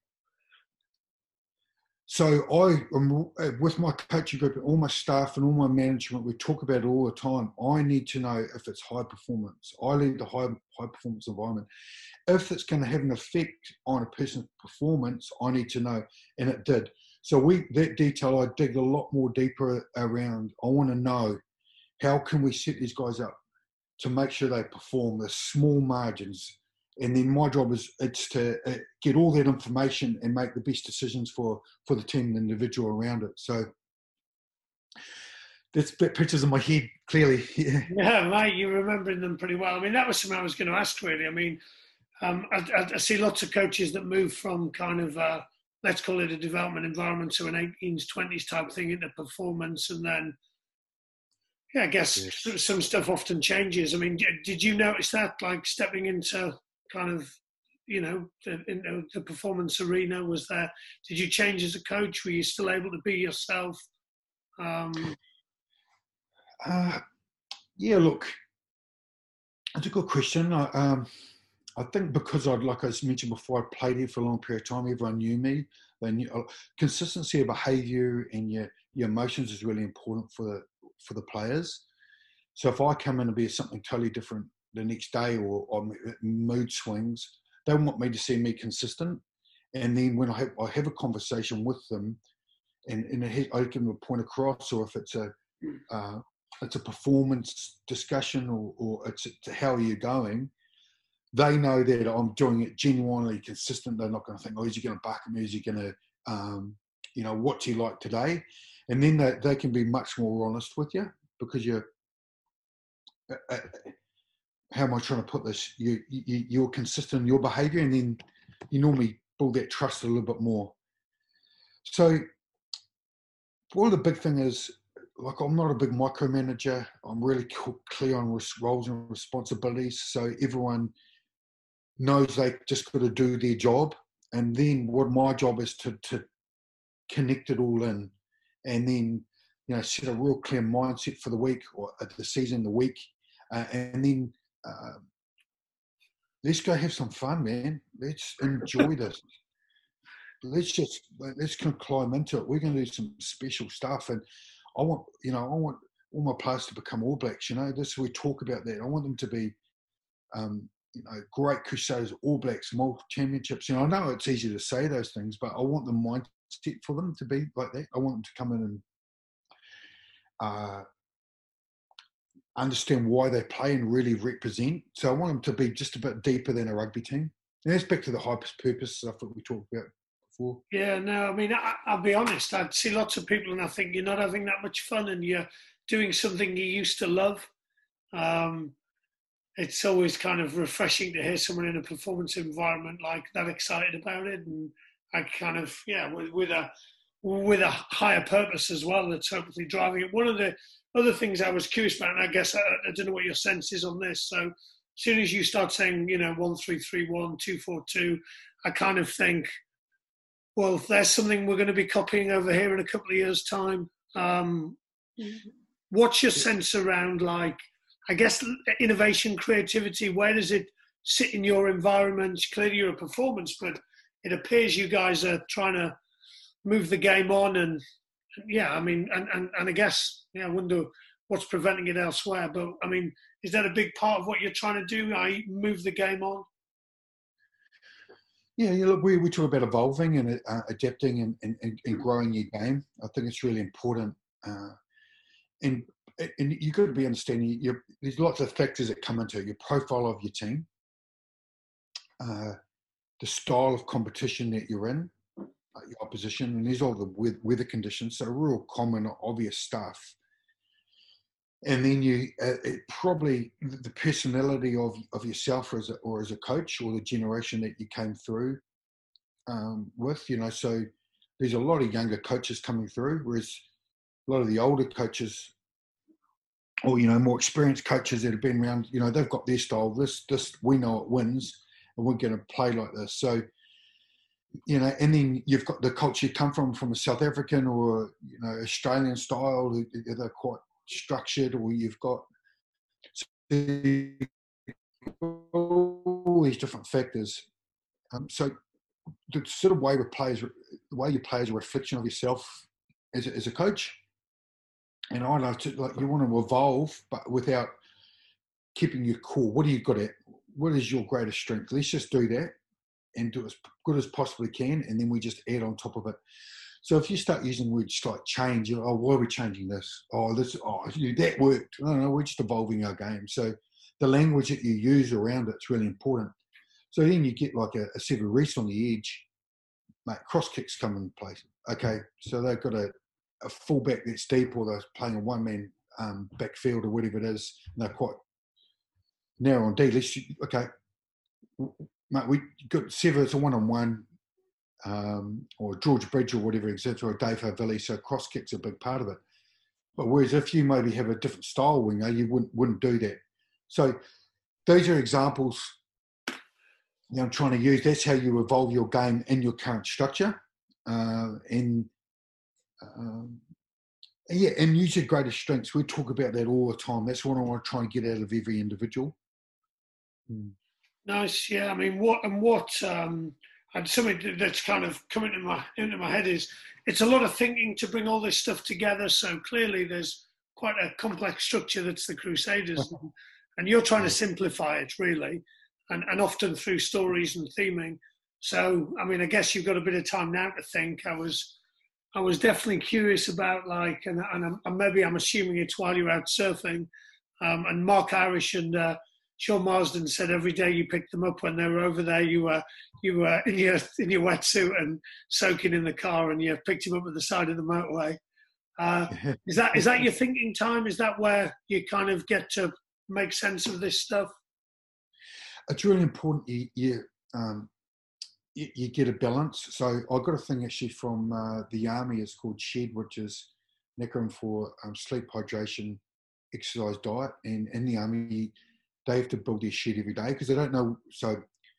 So with my coaching group and all my staff and all my management, we talk about it all the time. I need to know if it's high performance. I lead the high performance environment. If it's going to have an effect on a person's performance, I need to know. And it did. So that detail, I dig a lot more deeper around. I want to know, how can we set these guys up to make sure they perform the small margins? And then my job it's to get all that information and make the best decisions for the team and the individual around it. So that's pictures in my head, clearly. Yeah, mate, you're remembering them pretty well. I mean, that was something I was going to ask, really. I mean, I see lots of coaches that move from kind of, let's call it a development environment, to an 18s, 20s type thing into performance. And then, yeah, I guess some stuff often changes. I mean, did you notice that, like stepping into kind of, the performance arena? Was there, did you change as a coach? Were you still able to be yourself? Yeah, look, that's a good question. I think because like I mentioned before, I played here for a long period of time. Everyone knew me. They knew consistency of behaviour and your emotions is really important for the players. So if I come in and be something totally different the next day or mood swings, they want me to see me consistent. And then when I have a conversation with them, and I give them a point across, or if it's a performance discussion or it's how are you going, they know that I'm doing it genuinely consistent. They're not going to think, oh, is he going to bark at me? Is he going to, what's he like today? And then they can be much more honest with you, because you're, how am I trying to put this? You're consistent in your behaviour, and then you normally build that trust a little bit more. So one of the big thing is, like, I'm not a big micromanager. I'm really clear on roles and responsibilities, so everyone knows they just got to do their job. And then what my job is to connect it all in, and then set a real clear mindset for the week or the season, the week, and then let's go have some fun, man. Let's enjoy this. Let's climb into it. We're going to do some special stuff, and I want all my players to become All Blacks. We talk about that. I want them to be, great Crusaders, All Blacks, multiple championships. I know it's easy to say those things, but I want the mindset for them to be like that. I want them to come in and understand why they play and really represent. So I want them to be just a bit deeper than a rugby team. And that's back to the high purpose stuff that we talked about before. Yeah, no, I mean, I'll be honest. I'd see lots of people and I think you're not having that much fun and you're doing something you used to love. It's always kind of refreshing to hear someone in a performance environment like that excited about it. And I kind of, with a higher purpose as well that's hopefully driving it. One of the other things I was curious about, and I guess I don't know what your sense is on this. So as soon as you start saying, 1-3-3-1, 2-4-2, I kind of think, well, there's something we're going to be copying over here in a couple of years' time. What's your sense around, like, I guess, innovation, creativity? Where does it sit in your environment? Clearly you're a performance, but it appears you guys are trying to move the game on. And and I guess, I wonder what's preventing it elsewhere. But I mean, is that a big part of what you're trying to do? Move the game on? Yeah, look, we talk about evolving and adapting and growing your game. I think it's really important. And you've got to be understanding, there's lots of factors that come into it. Your profile of your team, the style of competition that you're in, your opposition, and there's all the weather conditions, so real common, obvious stuff. And then probably the personality of yourself or as a coach, or the generation that you came through with, so there's a lot of younger coaches coming through, whereas a lot of the older coaches, or more experienced coaches that have been around, they've got their style. This we know it wins, and we're going to play like this. So, you know, and then you've got the culture you come from a South African or, you know, Australian style. They're quite structured, or you've got all these different factors. So the sort of way the way you play is a reflection of yourself as a coach. And I love to, like, you want to evolve, but without keeping your core. What are you good at? What is your greatest strength? Let's just do that and do it as good as possibly can, and then we just add on top of it. So if you start using words like change, oh, why are we changing this? That worked. No, we're just evolving our game. So the language that you use around it's really important. So then you get like a Sevu Reece on the edge, mate, cross kicks come into place. Okay, so they've got a fullback that's deep, or they're playing a one-man backfield or whatever it is, and they're quite narrow on D. Okay, mate, we got Sevu, it's a one-on-one, or George Bridge or whatever, etc., or Dave Havili, so cross kicks are a big part of it. But whereas if you maybe have a different style winger, you wouldn't do that. So those are examples, you know, I'm trying to use. That's how you evolve your game in your current structure, and use your greatest strengths. We talk about that all the time. That's what I want to try and get out of every individual. Nice, yeah. I mean, and something that's kind of coming into my head is it's a lot of thinking to bring all this stuff together. So clearly, there's quite a complex structure that's the Crusaders, and you're trying to simplify it really, and often through stories and theming. So, I mean, I guess you've got a bit of time now to think. I was definitely curious about, like, and maybe I'm assuming it's while you're out surfing, and Mark Irish and Sean Marsden said every day you picked them up when they were over there, you were in your wetsuit and soaking in the car, and you picked him up at the side of the motorway. Is that your thinking time? Is that where you kind of get to make sense of this stuff? It's really important you get a balance. So I got a thing actually from the Army. It's called SHED, which is an acronym for sleep, hydration, exercise, diet. And in the Army, they have to build their SHED every day because they don't know. So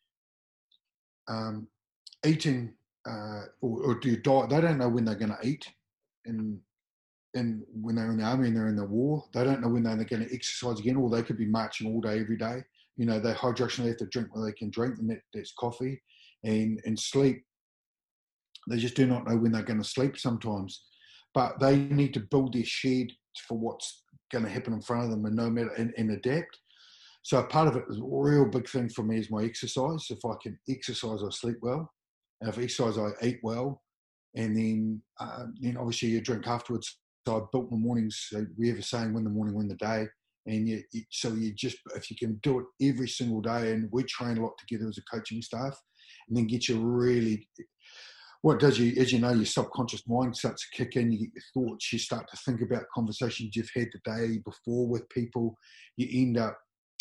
eating or do diet, they don't know when they're going to eat. And when they're in the Army and they're in the war, they don't know when they're going to exercise again, or they could be marching all day, every day. You know, their hydration, they have to drink what they can drink, and that's coffee. And sleep, they just do not know when they're going to sleep sometimes. But they need to build their SHED for what's going to happen in front of them, and no matter and adapt. So part of it is a real big thing for me is my exercise. If I can exercise, I sleep well. And if I exercise, I eat well. And then obviously you drink afterwards. So I built my mornings. So we have a saying, win the morning, win the day. And if you can do it every single day, and we train a lot together as a coaching staff, and then get you really, what does you, as you know, your subconscious mind starts to kick in, you get your thoughts, you start to think about conversations you've had the day before with people, you end up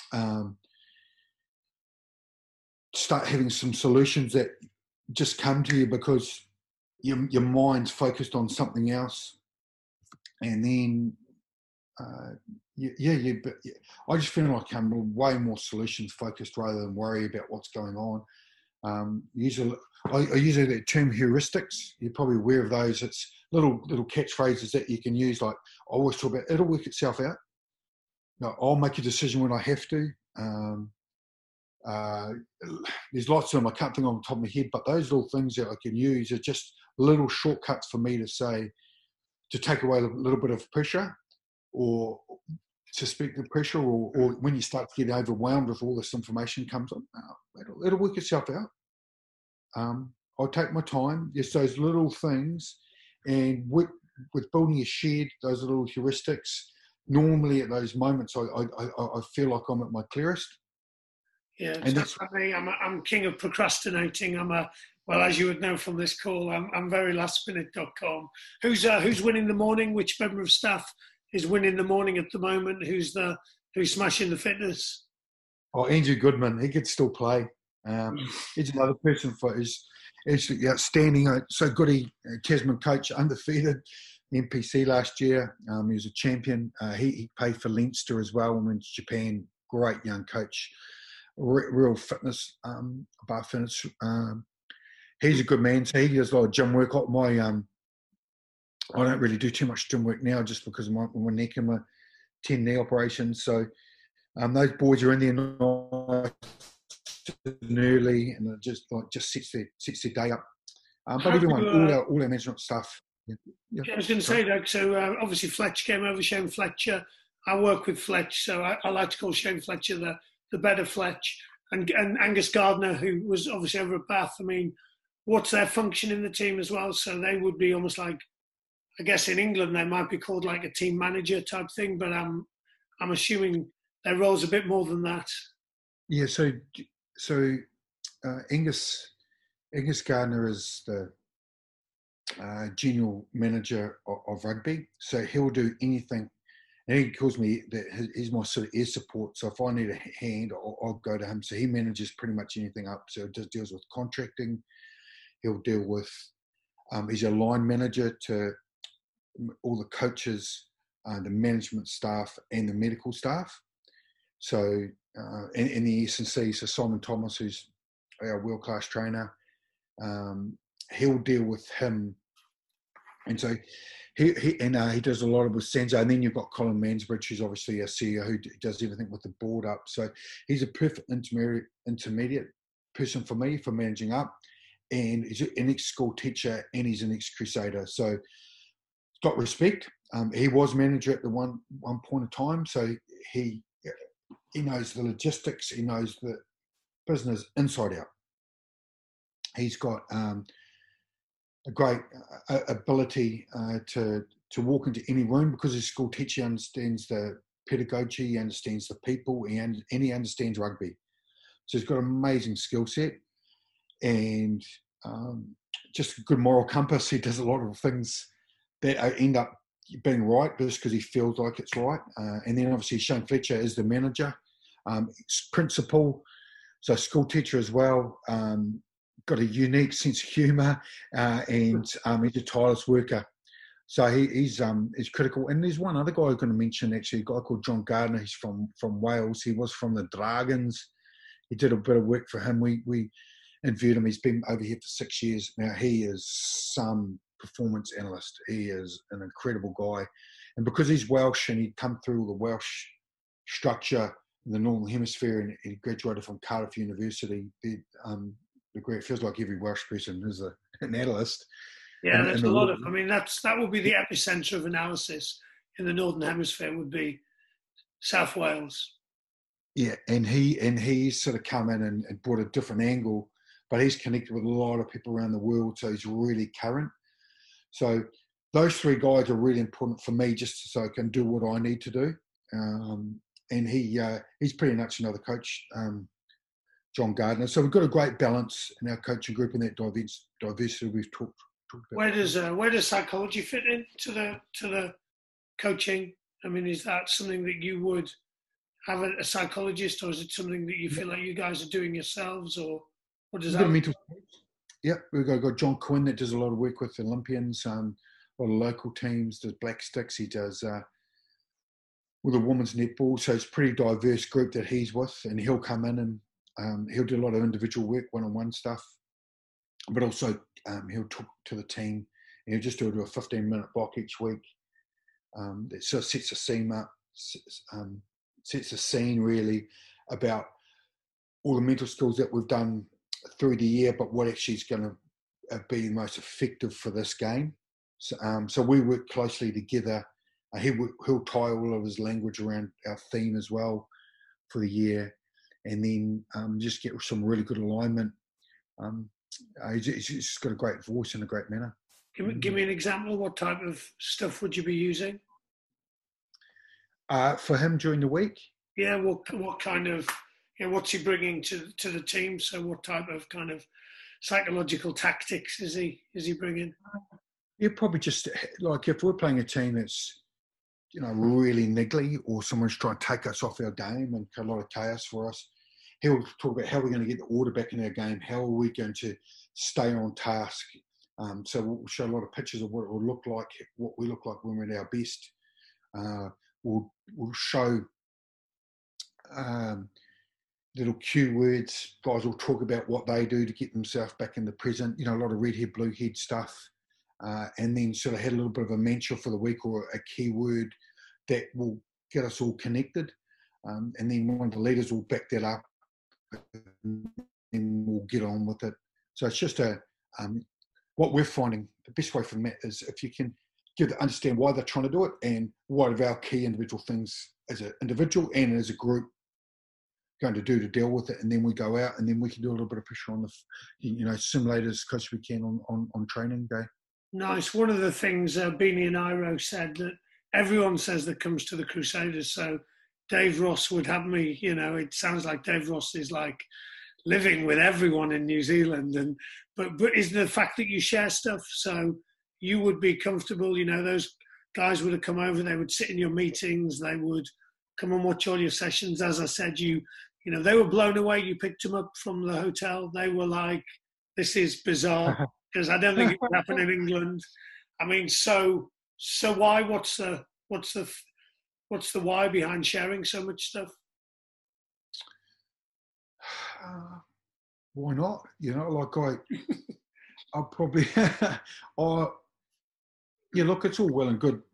start having some solutions that just come to you because your mind's focused on something else. And then I just feel like I'm way more solutions focused rather than worry about what's going on. I use the term heuristics. You're probably aware of those. It's little catchphrases that you can use. Like I always talk about, it'll work itself out. I'll make a decision when I have to. There's lots of them I can't think on the top of my head, but those little things that I can use are just little shortcuts for me to take away a little bit of pressure, or suspect the pressure, or when you start to get overwhelmed with all this information comes on, it'll work itself out. I'll take my time. Just those little things, and with building a SHED, those little heuristics, normally at those moments I feel like I'm at my clearest. Yeah, and that's me. I'm king of procrastinating. Well, as you would know from this call, I'm very lastminute.com. Who's winning the morning? Which member of staff is winning the morning at the moment? Who's smashing the fitness? Oh, Andrew Goodman. He could still play. He's another person for his absolutely outstanding. So good. Tasman coach, undefeated NPC last year. He was a champion. He played for Leinster as well and went to Japan. Great young coach. real fitness, bar fitness. He's a good man. So he does a lot of gym work. I don't really do too much gym work now just because of my neck and my 10 knee operations. So those boys are in there nice and early, and it just sets their day up. But everyone, all our management staff. Yeah, I was going to say that. So obviously Fletch came over, Shane Fletcher. I work with Fletch, so I like to call Shane Fletcher the better Fletch, and Angus Gardner, who was obviously over at Bath. I mean, what's their function in the team as well? So they would be almost like, I guess in England they might be called like a team manager type thing, but I'm assuming their role's a bit more than that. Yeah. So Angus Gardner is the general manager of rugby, so he'll do anything. And he calls me that he's my sort of air support. So if I need a hand, I'll go to him. So he manages pretty much anything up. So he deals with contracting. He'll deal with. He's a line manager to all the coaches, the management staff, and the medical staff. So in the S&C, so Simon Thomas, who's our world-class trainer, he'll deal with him. And so he does a lot with Senzo. And then you've got Colin Mansbridge, who's obviously a CEO who does everything with the board up. So he's a perfect intermediate person for me for managing up. And he's an ex-school teacher and he's an ex-Crusader. So got respect. He was manager at the one point of time. So he knows the logistics. He knows the business inside out. He's got a great ability to walk into any room because he's a school teacher. He understands the pedagogy, he understands the people, and he understands rugby. So he's got an amazing skill set and just a good moral compass. He does a lot of things that end up being right just because he feels like it's right. And then obviously Shane Fletcher is the manager, principal, so school teacher as well. Got a unique sense of humour, and he's a tireless worker. So he's critical. And there's one other guy I'm going to mention, actually, a guy called John Gardner. He's from Wales. He was from the Dragons. He did a bit of work for him. We interviewed him. He's been over here for 6 years now. He is some performance analyst. He is an incredible guy. And because he's Welsh and he'd come through the Welsh structure in the Northern Hemisphere, and he graduated from Cardiff University, it feels like every Welsh person is an analyst. Yeah, there's a lot of. I mean, that would be the epicenter of analysis in the Northern Hemisphere. Would be South Wales. Yeah, and he's sort of come in and brought a different angle, but he's connected with a lot of people around the world, so he's really current. So those three guys are really important for me, just so I can do what I need to do. And he's pretty much another coach. John Gardner. So we've got a great balance in our coaching group and that diversity we've talked about. Where does psychology fit in to the coaching? I mean, is that something that you would have a psychologist, or is it something that you feel like you guys are doing yourselves, or what does that mean? Yeah, we've got John Quinn that does a lot of work with Olympians, a lot of local teams, does Black Sticks, he does with the women's netball. So it's a pretty diverse group that he's with, and he'll come in and he'll do a lot of individual work, one-on-one stuff, but also he'll talk to the team. And he'll just do a 15-minute block each week. That sort of sets a scene up, sets a scene really about all the mental skills that we've done through the year, but what actually is going to be most effective for this game. So we work closely together. He'll tie all of his language around our theme as well for the year. And then just get some really good alignment. He's just got a great voice and a great manner. Give me an example. What type of stuff would you be using? For him during the week? Yeah, what kind of, what's he bringing to the team? So what type of kind of psychological tactics is he bringing? Yeah, probably just like if we're playing a team that's, really niggly, or someone's trying to take us off our game and a lot of chaos for us, he'll talk about how we're going to get the order back in our game, how are we going to stay on task. So we'll show a lot of pictures of what it will look like, what we look like when we're at our best. We'll show little cue words. Guys will talk about what they do to get themselves back in the present. You know, a lot of red head, blue head stuff. And then sort of had a little bit of a mantra for the week or a key word that will get us all connected. And then one of the leaders will back that up and we'll get on with it. So it's just what we're finding, the best way from that is if you can understand why they're trying to do it and what are our key individual things as an individual and as a group going to do to deal with it, and then we go out and then we can do a little bit of pressure on the, you know, simulators as close as we can on training day. Nice. One of the things Beanie and Iro said that everyone says that comes to the Crusaders, so Dave Ross would have me, you know, it sounds like Dave Ross is like living with everyone in New Zealand, and but is the fact that you share stuff, so you would be comfortable, you know, those guys would have come over, they would sit in your meetings, they would come and watch all your sessions. As I said, you know, they were blown away. You picked them up from the hotel. They were like, this is bizarre, because I don't think it would happen in England. I mean, so why, what's the why behind sharing so much stuff? Why not? You know, like I'll probably, yeah, look, it's all well and good,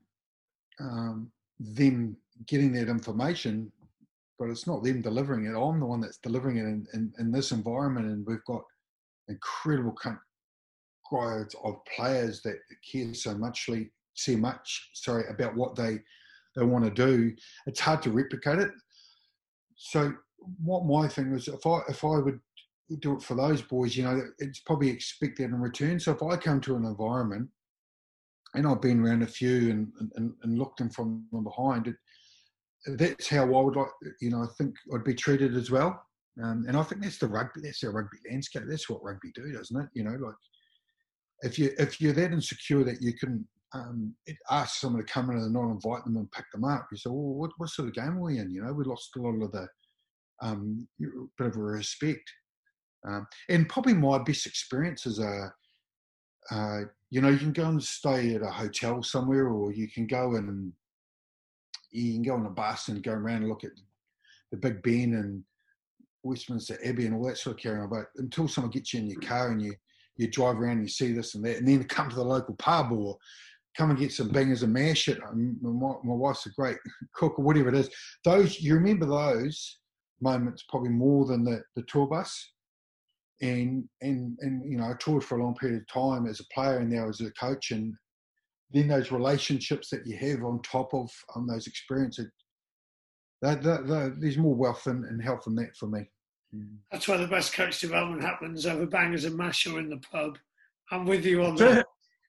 them getting that information, but it's not them delivering it. I'm the one that's delivering it in this environment, and we've got incredible growth of players that care so much about what they want to do. It's hard to replicate it. So what my thing was, if I would do it for those boys, you know, it's probably expected in return. So if I come to an environment, and I've been around a few and looked them from behind, that's how I would like, you know, I think I'd be treated as well. And I think that's our rugby landscape. That's what rugby do, doesn't it? You know, like if you're that insecure that you can ask someone to come in and not invite them and pick them up, you say, well, what sort of game are we in? You know, we lost a lot of the bit of a respect. And probably my best experiences are, you know, you can go and stay at a hotel somewhere, or you can go on a bus and go around and look at the Big Ben and Westminster Abbey and all that sort of carrying on. But until someone gets you in your car and you drive around and you see this and that, and then come to the local pub or come and get some bangers and mash it. My wife's a great cook or whatever it is. Those, you remember those moments probably more than the tour bus. And you know, I toured for a long period of time as a player and now as a coach, and then those relationships that you have on top of those experiences, there's more wealth and health in that for me. That's where the best coach development happens, over bangers and mash or in the pub. I'm with you on that.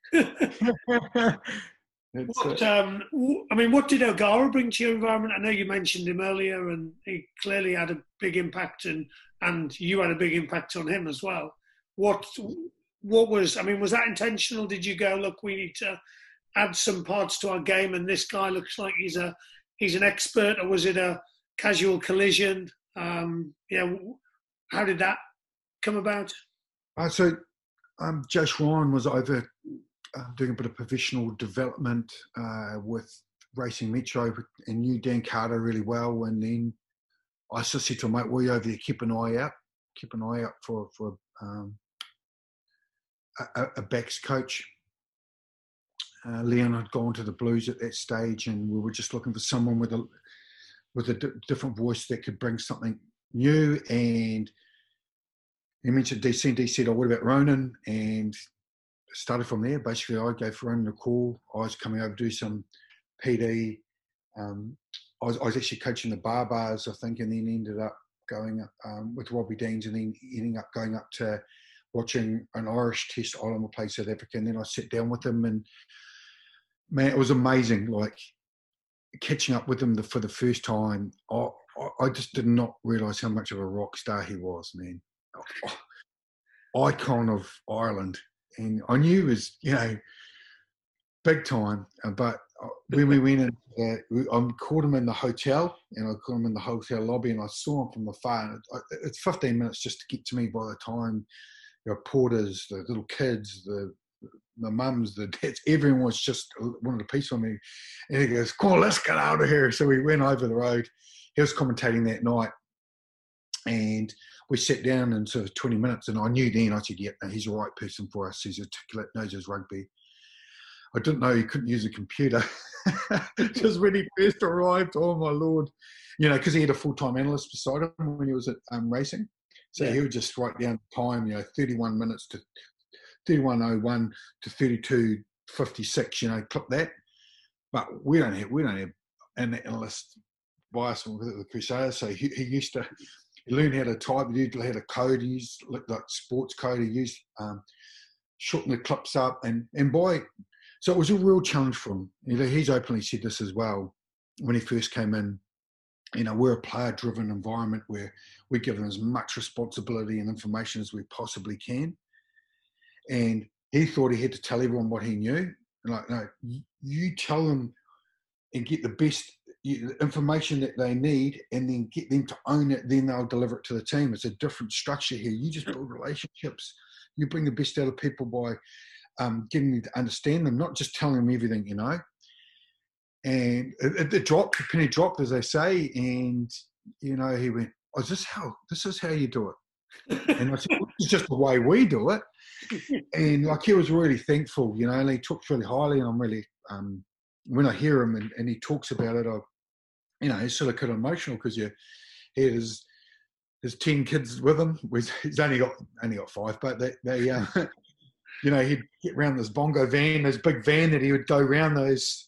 I mean, what did O'Gara bring to your environment? I know you mentioned him earlier, and he clearly had a big impact, and you had a big impact on him as well. What was, I mean, was that intentional? Did you go, look, we need to add some parts to our game, and this guy looks like he's an expert, or was it a casual collision? Yeah, how did that come about? So Josh Ryan was over doing a bit of professional development with Racing Metro and knew Dan Carter really well, and then I just said to him, mate, will you over there keep an eye out for a backs coach. Leon had gone to the Blues at that stage, and we were just looking for someone with a different voice that could bring something new. And he mentioned DC, and DC said, oh, what about Ronan? And started from there. Basically, I gave Ronan a call. I was coming over to do some PD. I was actually coaching the bars, I think, and then ended up going with Robbie Deans, and then ending up going up to watching an Irish test Ireland play South Africa. And then I sat down with him, and man, it was amazing. Like catching up with him for the first time, I just did not realise how much of a rock star he was, man. Icon of Ireland. And I knew he was, you know, big time. But when we went in, I caught him in the hotel, and I caught him in the hotel lobby, and I saw him from afar. And it's 15 minutes just to get to me by the time the porters, the little kids, the mums, the dads, everyone was just wanted a piece of me. And he goes, come on, let's get out of here. So we went over the road. He was commentating that night. And we sat down in sort of 20 minutes, and I knew then, I said, yeah, he's the right person for us. He's articulate, knows his rugby. I didn't know he couldn't use a computer. Just when he first arrived, oh my Lord. You know, because he had a full-time analyst beside him when he was at racing. So he would just write down time, 31 minutes to 31:01 to 32:56, clip that. But we don't have an analyst by us with the Crusaders. So he used to learn how to type. He had a code. He used like sports code. He used shorten the clips up so it was a real challenge for him. He's openly said this as well when he first came in. We're a player-driven environment where we give them as much responsibility and information as we possibly can. And he thought he had to tell everyone what he knew. Like, no, you tell them and get the best information that they need, and then get them to own it. Then they'll deliver it to the team. It's a different structure here. You just build relationships. You bring the best out of people by getting them to understand them, not just telling them everything you know. And the penny dropped, as they say. And he went, "Oh, this is how you do it." And I said, well, "It's just the way we do it." And he was really thankful, and he talks really highly. And I'm really, when I hear him and he talks about it, he's sort of kind of emotional because he had his 10 kids with him. He's only got 5, but they he'd get around this bongo van, this big van that he would go around those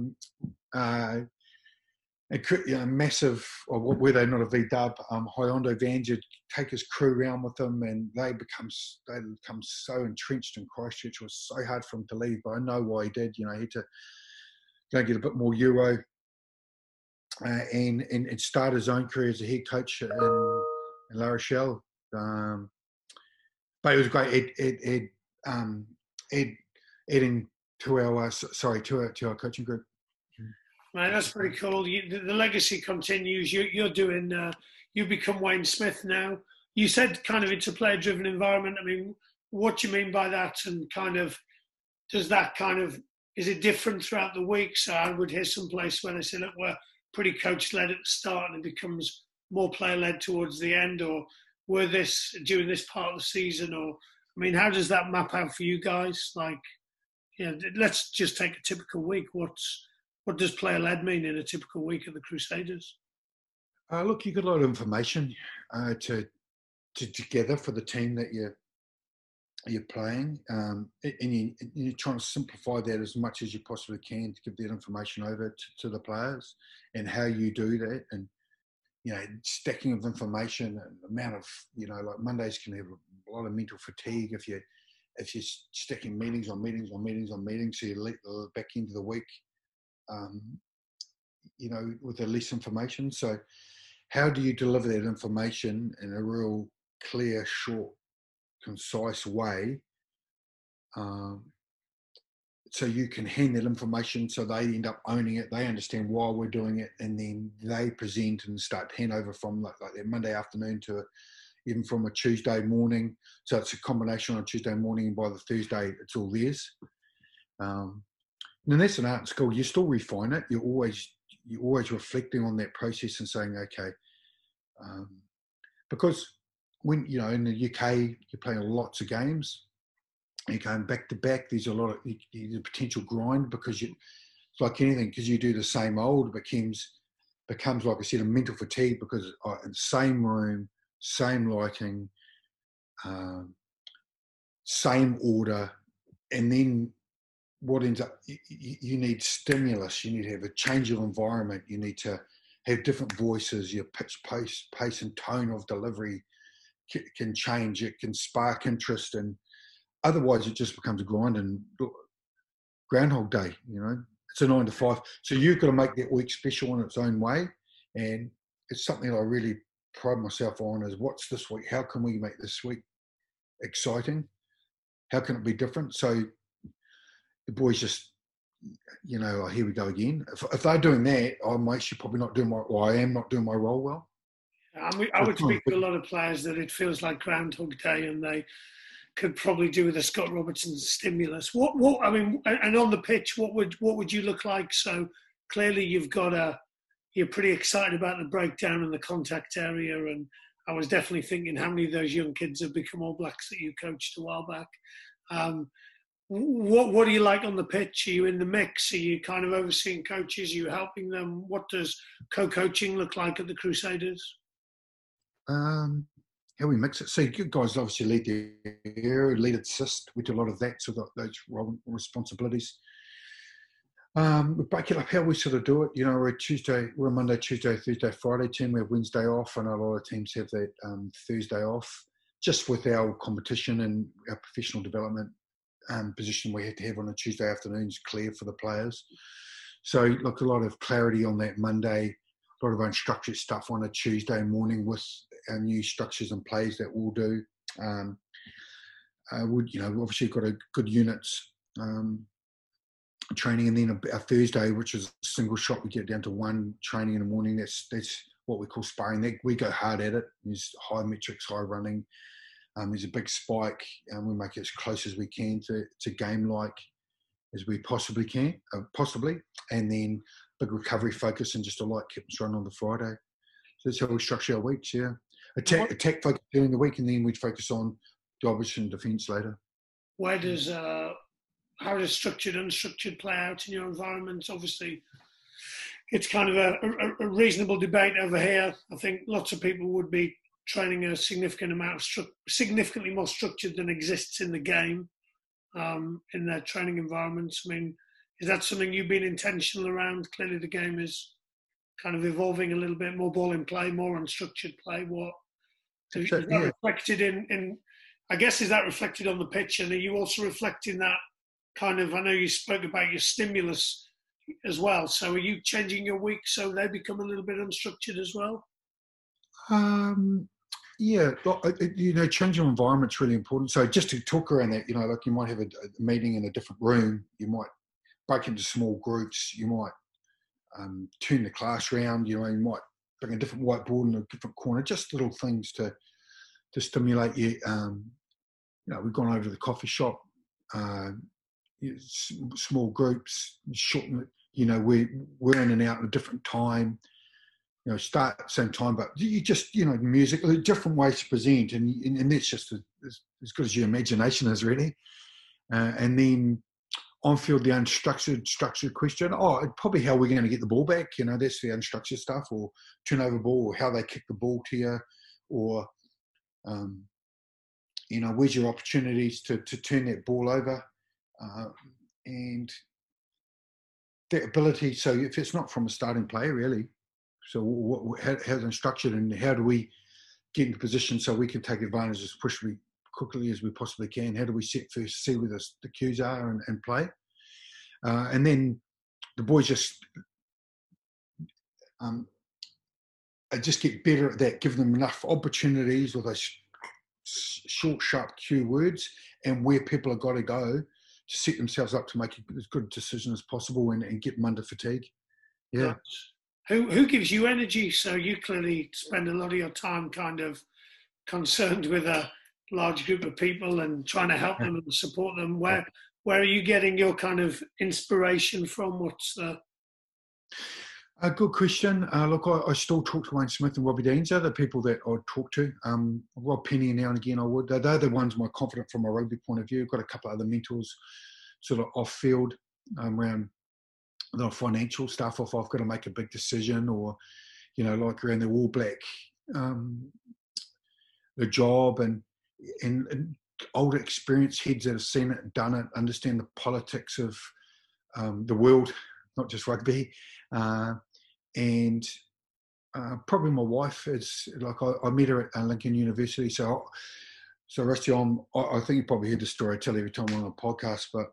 massive, or were they not a V-dub, Hyundai vans. You'd take his crew around with him, and they become so entrenched in Christchurch. It was so hard for him to leave, but I know why he did. He had to go get a bit more Euro and start his own career as a head coach in La Rochelle. But it was great. Adding to our coaching group. Man, that's pretty cool. The legacy continues. You're doing. You become Wayne Smith now. You said kind of it's a player-driven environment. I mean, what do you mean by that? And kind of, is it different throughout the week? So I would hear some place where they say, look, we're pretty coach-led at the start, and it becomes more player-led towards the end, or were this during this part of the season, or I mean, how does that map out for you guys? Let's just take a typical week. What does player-led mean in a typical week at the Crusaders? Look, you got a lot of information to gather for the team that you're playing, and you're trying to simplify that as much as you possibly can to give that information over to the players, and how you do that, and stacking of information and amount of like Mondays can have a lot of mental fatigue if you're stacking meetings on meetings on meetings on meetings. So you let the back end of the week, with the less information. So how do you deliver that information in a real clear, short, concise way, so you can hand that information so they end up owning it, they understand why we're doing it, and then they present and start handover from like their Monday afternoon to even from a Tuesday morning. So it's a combination on Tuesday morning, and by the Thursday it's all theirs. And that's an art school. You still refine it. You're always reflecting on that process and saying, okay, because when in the UK you're playing lots of games, you're going back to back. There's a lot of potential grind because it's like anything, because you do the same old. It becomes like I said, a mental fatigue because in the same room, same lighting, same order, and then what ends up, you need stimulus. You need to have a change of environment. You need to have different voices. Your pitch, pace and tone of delivery can change. It can spark interest, and otherwise it just becomes a grind and Groundhog Day. It's a 9 to 5. So you've got to make that week special in its own way, and it's something that I really pride myself on. Is what's this week? How can we make this week exciting? How can it be different? So the boys just, oh, here we go again. If they're doing that, I'm actually probably not doing I am not doing my role well. I would speak to a lot of players that it feels like Groundhog Day, and they could probably do with a Scott Robertson stimulus. What I mean, and on the pitch, what would you look like? So clearly you're pretty excited about the breakdown in the contact area, and I was definitely thinking how many of those young kids have become All Blacks that you coached a while back. What do you like on the pitch? Are you in the mix? Are you kind of overseeing coaches? Are you helping them? What does co-coaching look like at the Crusaders? How we mix it. So you guys obviously lead the area, lead assist. We do a lot of that, so those responsibilities. We break it up how we sort of do it. You know, we're a Monday, Tuesday, Thursday, Friday team. We have Wednesday off, and a lot of teams have that Thursday off. Just with our competition and our professional development position we had to have on a Tuesday afternoons clear for the players. So look, a lot of clarity on that Monday, a lot of unstructured stuff on a Tuesday morning with our new structures and plays that we'll do. We've obviously got a good units training, and then a Thursday, which is a single shot, we get down to one training in the morning. That's what we call sparring. We go hard at it. There's high metrics, high running. There's a big spike, and we make it as close as we can to game-like as we possibly can, and then big recovery focus and just a light kips run on the Friday. So that's how we structure our weeks, yeah. Attack focus during the week, and then we'd focus on the opposition defence later. How does structured, unstructured play out in your environment? Obviously, it's kind of a reasonable debate over here. I think lots of people would be training a significant amount of significantly more structured than exists in the game in their training environments. I mean, is that something you've been intentional around? Clearly the game is kind of evolving a little bit, more ball in play, more unstructured play. Is that reflected in, I guess, is that reflected on the pitch? And are you also reflecting that kind of, I know you spoke about your stimulus as well, so are you changing your week so they become a little bit unstructured as well? Yeah, changing environment's really important. So just to talk around that, like you might have a meeting in a different room, you might break into small groups, you might turn the class around, you might bring a different whiteboard in a different corner, just little things to stimulate you. We've gone over to the coffee shop, small groups, shorten it, we're in and out at a different time. Start at the same time, but you just, music, different ways to present, and that's just as good as your imagination is, really. And then on field, the structured question, probably how we're going to get the ball back, that's the unstructured stuff, or turnover ball, or how they kick the ball to you, or, where's your opportunities to turn that ball over, and that ability. So if it's not from a starting player, really. So how's it structured, and how do we get into position so we can take advantage as quickly as we possibly can? How do we set first, see where the cues are and play? And then the boys just get better at that, give them enough opportunities with those short, sharp cue words and where people have got to go to set themselves up to make as good a decision as possible and get them under fatigue. Yeah. Right. Who gives you energy? So you clearly spend a lot of your time kind of concerned with a large group of people and trying to help them and support them. Where are you getting your kind of inspiration from? What's the... A good question. Look, I still talk to Wayne Smith and Robbie Deans. They're the people that I talk to. Rob Penny now and again I would. They're the ones more confident from a rugby point of view. I've got a couple of other mentors sort of off field around the financial stuff, if I've got to make a big decision, or like around the All Black, the job, and older experienced heads that have seen it and done it, understand the politics of the world, not just rugby, and probably my wife is like I met her at Lincoln University, so Rusty, I think you probably heard the story I tell every time I'm on a podcast, but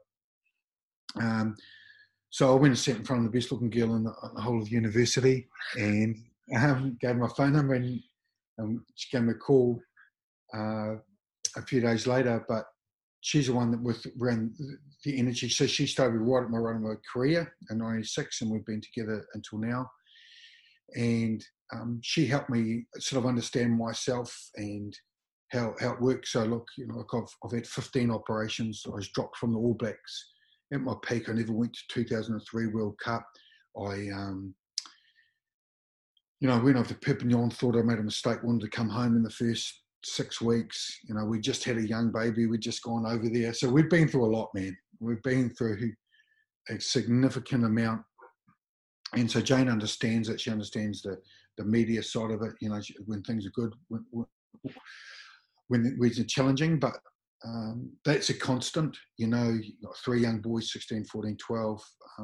so I went and sat in front of the best looking girl in the whole of the university, and gave her my phone number, and she gave me a call a few days later. But she's the one that ran the energy. So she started right at my run of my career in '96, and we've been together until now. And she helped me sort of understand myself and how it works. So look, I've had 15 operations. I was dropped from the All Blacks. At my peak, I never went to 2003 World Cup. I, I went off to Perpignan, thought I made a mistake, wanted to come home in the first 6 weeks. We just had a young baby. We'd just gone over there. So we've been through a lot, man. We've been through a significant amount. And so Jane understands it. She understands the media side of it, when things are good, when it's challenging. But that's a constant. You've got 3 young boys, 16, 14, 12.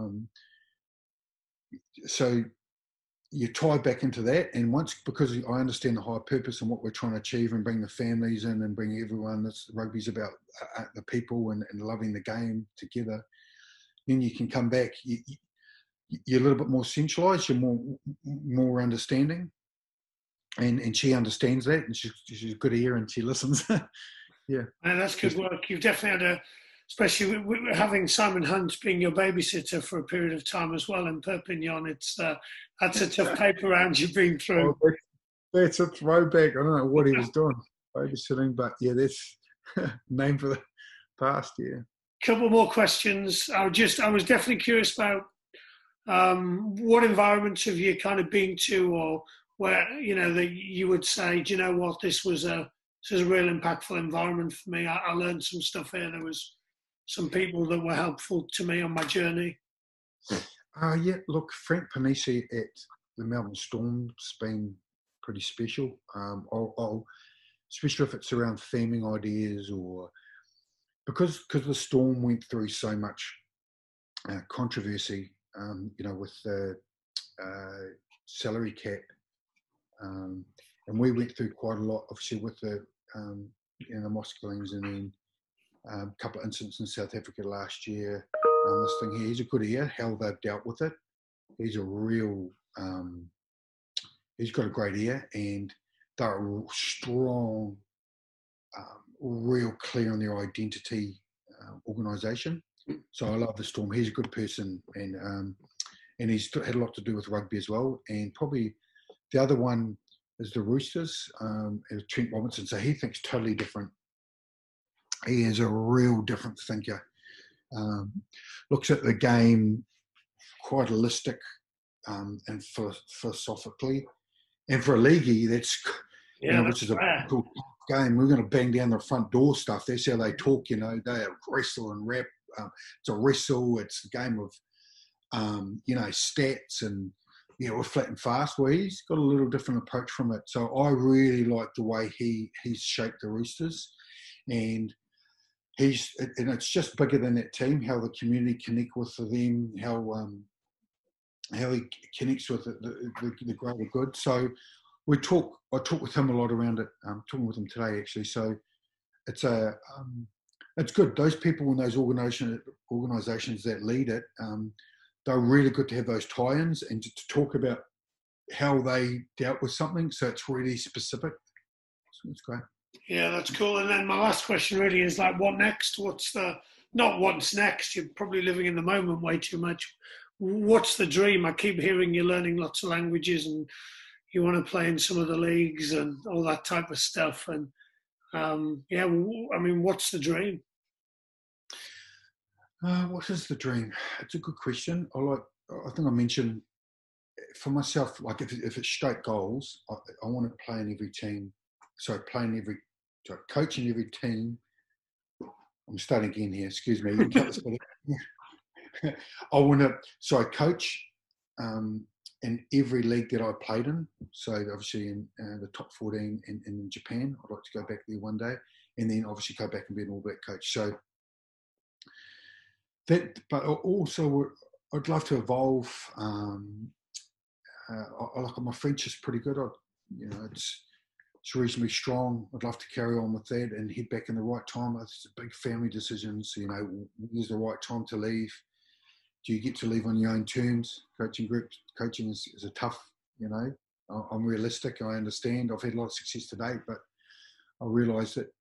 So you tie back into that, and because I understand the higher purpose and what we're trying to achieve, and bring the families in and bring everyone. Rugby's about the people and loving the game together. Then you can come back. You're a little bit more centralised. You're more understanding, and she understands that, and she's a good ear and she listens. Yeah, and that's good work. You've definitely had especially with having Simon Hunt being your babysitter for a period of time as well in Perpignan. That's a tough paper round you've been through. Oh, that's a throwback. I don't know what he was doing, babysitting, but yeah, that's name for the past. Yeah. Couple more questions. I was definitely curious about what environments have you kind of been to, or where that you would say, do you know what, this was a real impactful environment for me. I learned some stuff here. There was some people that were helpful to me on my journey. Yeah, look, Frank Panisi at the Melbourne Storm's been pretty special. Especially if it's around theming ideas, or because the Storm went through so much controversy, with the salary cap, and we went through quite a lot, obviously, with the mosque killings, and then a couple of incidents in South Africa last year. This thing here, he's a good ear, how they've dealt with it. He's a real, he's got a great ear, and they're a strong, real clear on their identity organisation. So I love the Storm. He's a good person, and he's had a lot to do with rugby as well. And probably the other one is the Roosters, Trent Robinson. So he thinks totally different. He is a real different thinker. Looks at the game quite holistic and philosophically. And for a leaguey, that's which is a cool game. We're going to bang down the front door stuff. That's how they talk. They wrestle and rap. It's a wrestle. It's a game of stats, and we're flat and fast. Well, he's got a little different approach from it. So I really like the way he's shaped the Roosters, and it's just bigger than that team. How the community connect with them, how he connects with the greater good. So I talk with him a lot around it. I'm talking with him today, actually. So it's good. Those people in those organisations that lead it, they're really good to have those tie-ins and to talk about how they dealt with something. So it's really specific. So it's great. Yeah, that's cool. And then my last question really is what next? Not what's next. You're probably living in the moment way too much. What's the dream? I keep hearing you're learning lots of languages and you want to play in some of the leagues and all that type of stuff. And what's the dream? What is the dream? It's a good question. I think I mentioned for myself, if it's straight goals, I want to play in every team. Coach in every team. I'm starting again here. Excuse me. I want to. Coach in every league that I played in. So obviously in the top 14 in Japan. I'd like to go back there one day, and then obviously go back and be an All Black coach. So that, but also I'd love to evolve. My French is pretty good. It's reasonably strong. I'd love to carry on with that and head back in the right time. It's a big family decisions. When's the right time to leave? Do you get to leave on your own terms? Coaching is a tough. I'm realistic. I understand. I've had a lot of success to date, but I realise that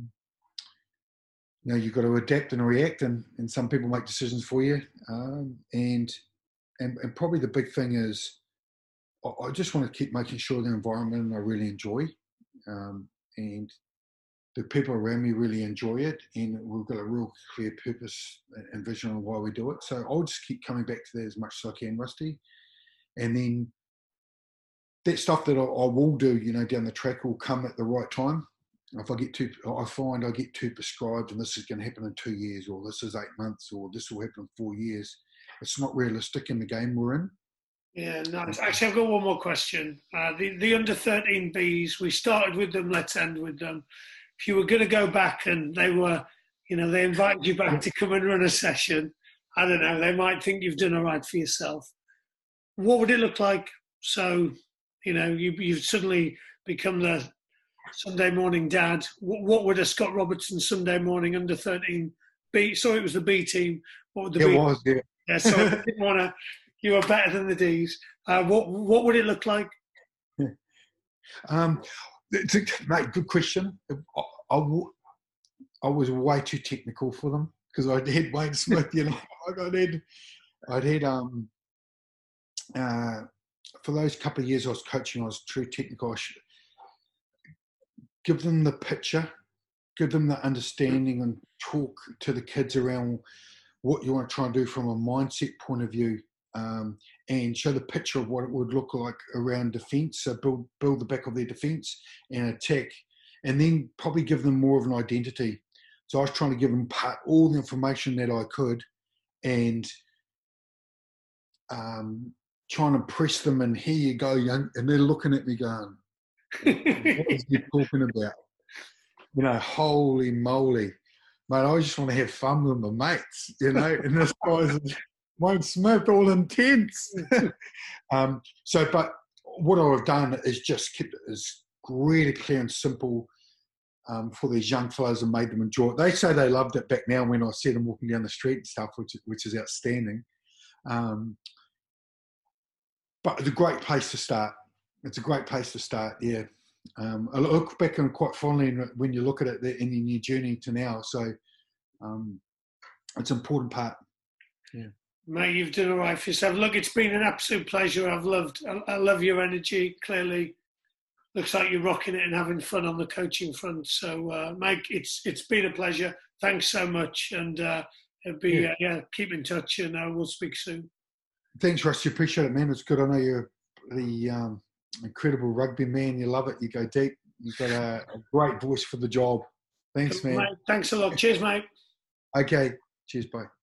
you've got to adapt and react, and some people make decisions for you. And probably the big thing is I just want to keep making sure the environment I really enjoy. And the people around me really enjoy it, and we've got a real clear purpose and vision on why we do it. So I'll just keep coming back to that as much as I can, Rusty. And then that stuff that I will do, down the track will come at the right time. If I find I get too prescribed and this is going to happen in 2 years, or this is 8 months, or this will happen in 4 years, it's not realistic in the game we're in. Yeah, nice. Actually, I've got one more question. The under-13 Bs, we started with them, let's end with them. If you were going to go back and they were, they invited you back to come and run a session, I don't know, they might think you've done all right for yourself. What would it look like? So, you've suddenly become the Sunday morning dad. What would a Scott Robertson Sunday morning under-13 B? Sorry, it was the B team. What would the B? It was, yeah. Yeah, so I didn't want to. You were better than the Ds. What would it look like? Mate, good question. I was way too technical for them because I had Wayne Smith. I'd had for those couple of years I was coaching, I was true technical. I should give them the picture, give them the understanding, and talk to the kids around what you want to try and do from a mindset point of view, and show the picture of what it would look like around defence. So build the back of their defence and attack, and then probably give them more of an identity. So I was trying to give them all the information that I could, and trying to impress them. And here you go, young, and they're looking at me going, "What is he talking about?" Holy moly, mate! I just want to have fun with my mates, And this guy's Wayne Smith, all intense. But what I've done is just kept it as really clear and simple for these young fellows and made them enjoy it. They say they loved it back now when I see them walking down the street and stuff, which is outstanding. But it's a great place to start. It's a great place to start, yeah. I look back and quite fondly when you look at it in your journey to now. So it's an important part. Yeah. Mate, you've done all right for yourself. Look, it's been an absolute pleasure. I love your energy. Clearly, looks like you're rocking it and having fun on the coaching front. So, Mike, it's been a pleasure. Thanks so much, and keep in touch, and we'll speak soon. Thanks, Rusty. Appreciate it, man. It's good. I know you're the incredible rugby man. You love it. You go deep. You've got a great voice for the job. Thanks, man. Mate, thanks a lot. Cheers, mate. Okay. Cheers. Bye.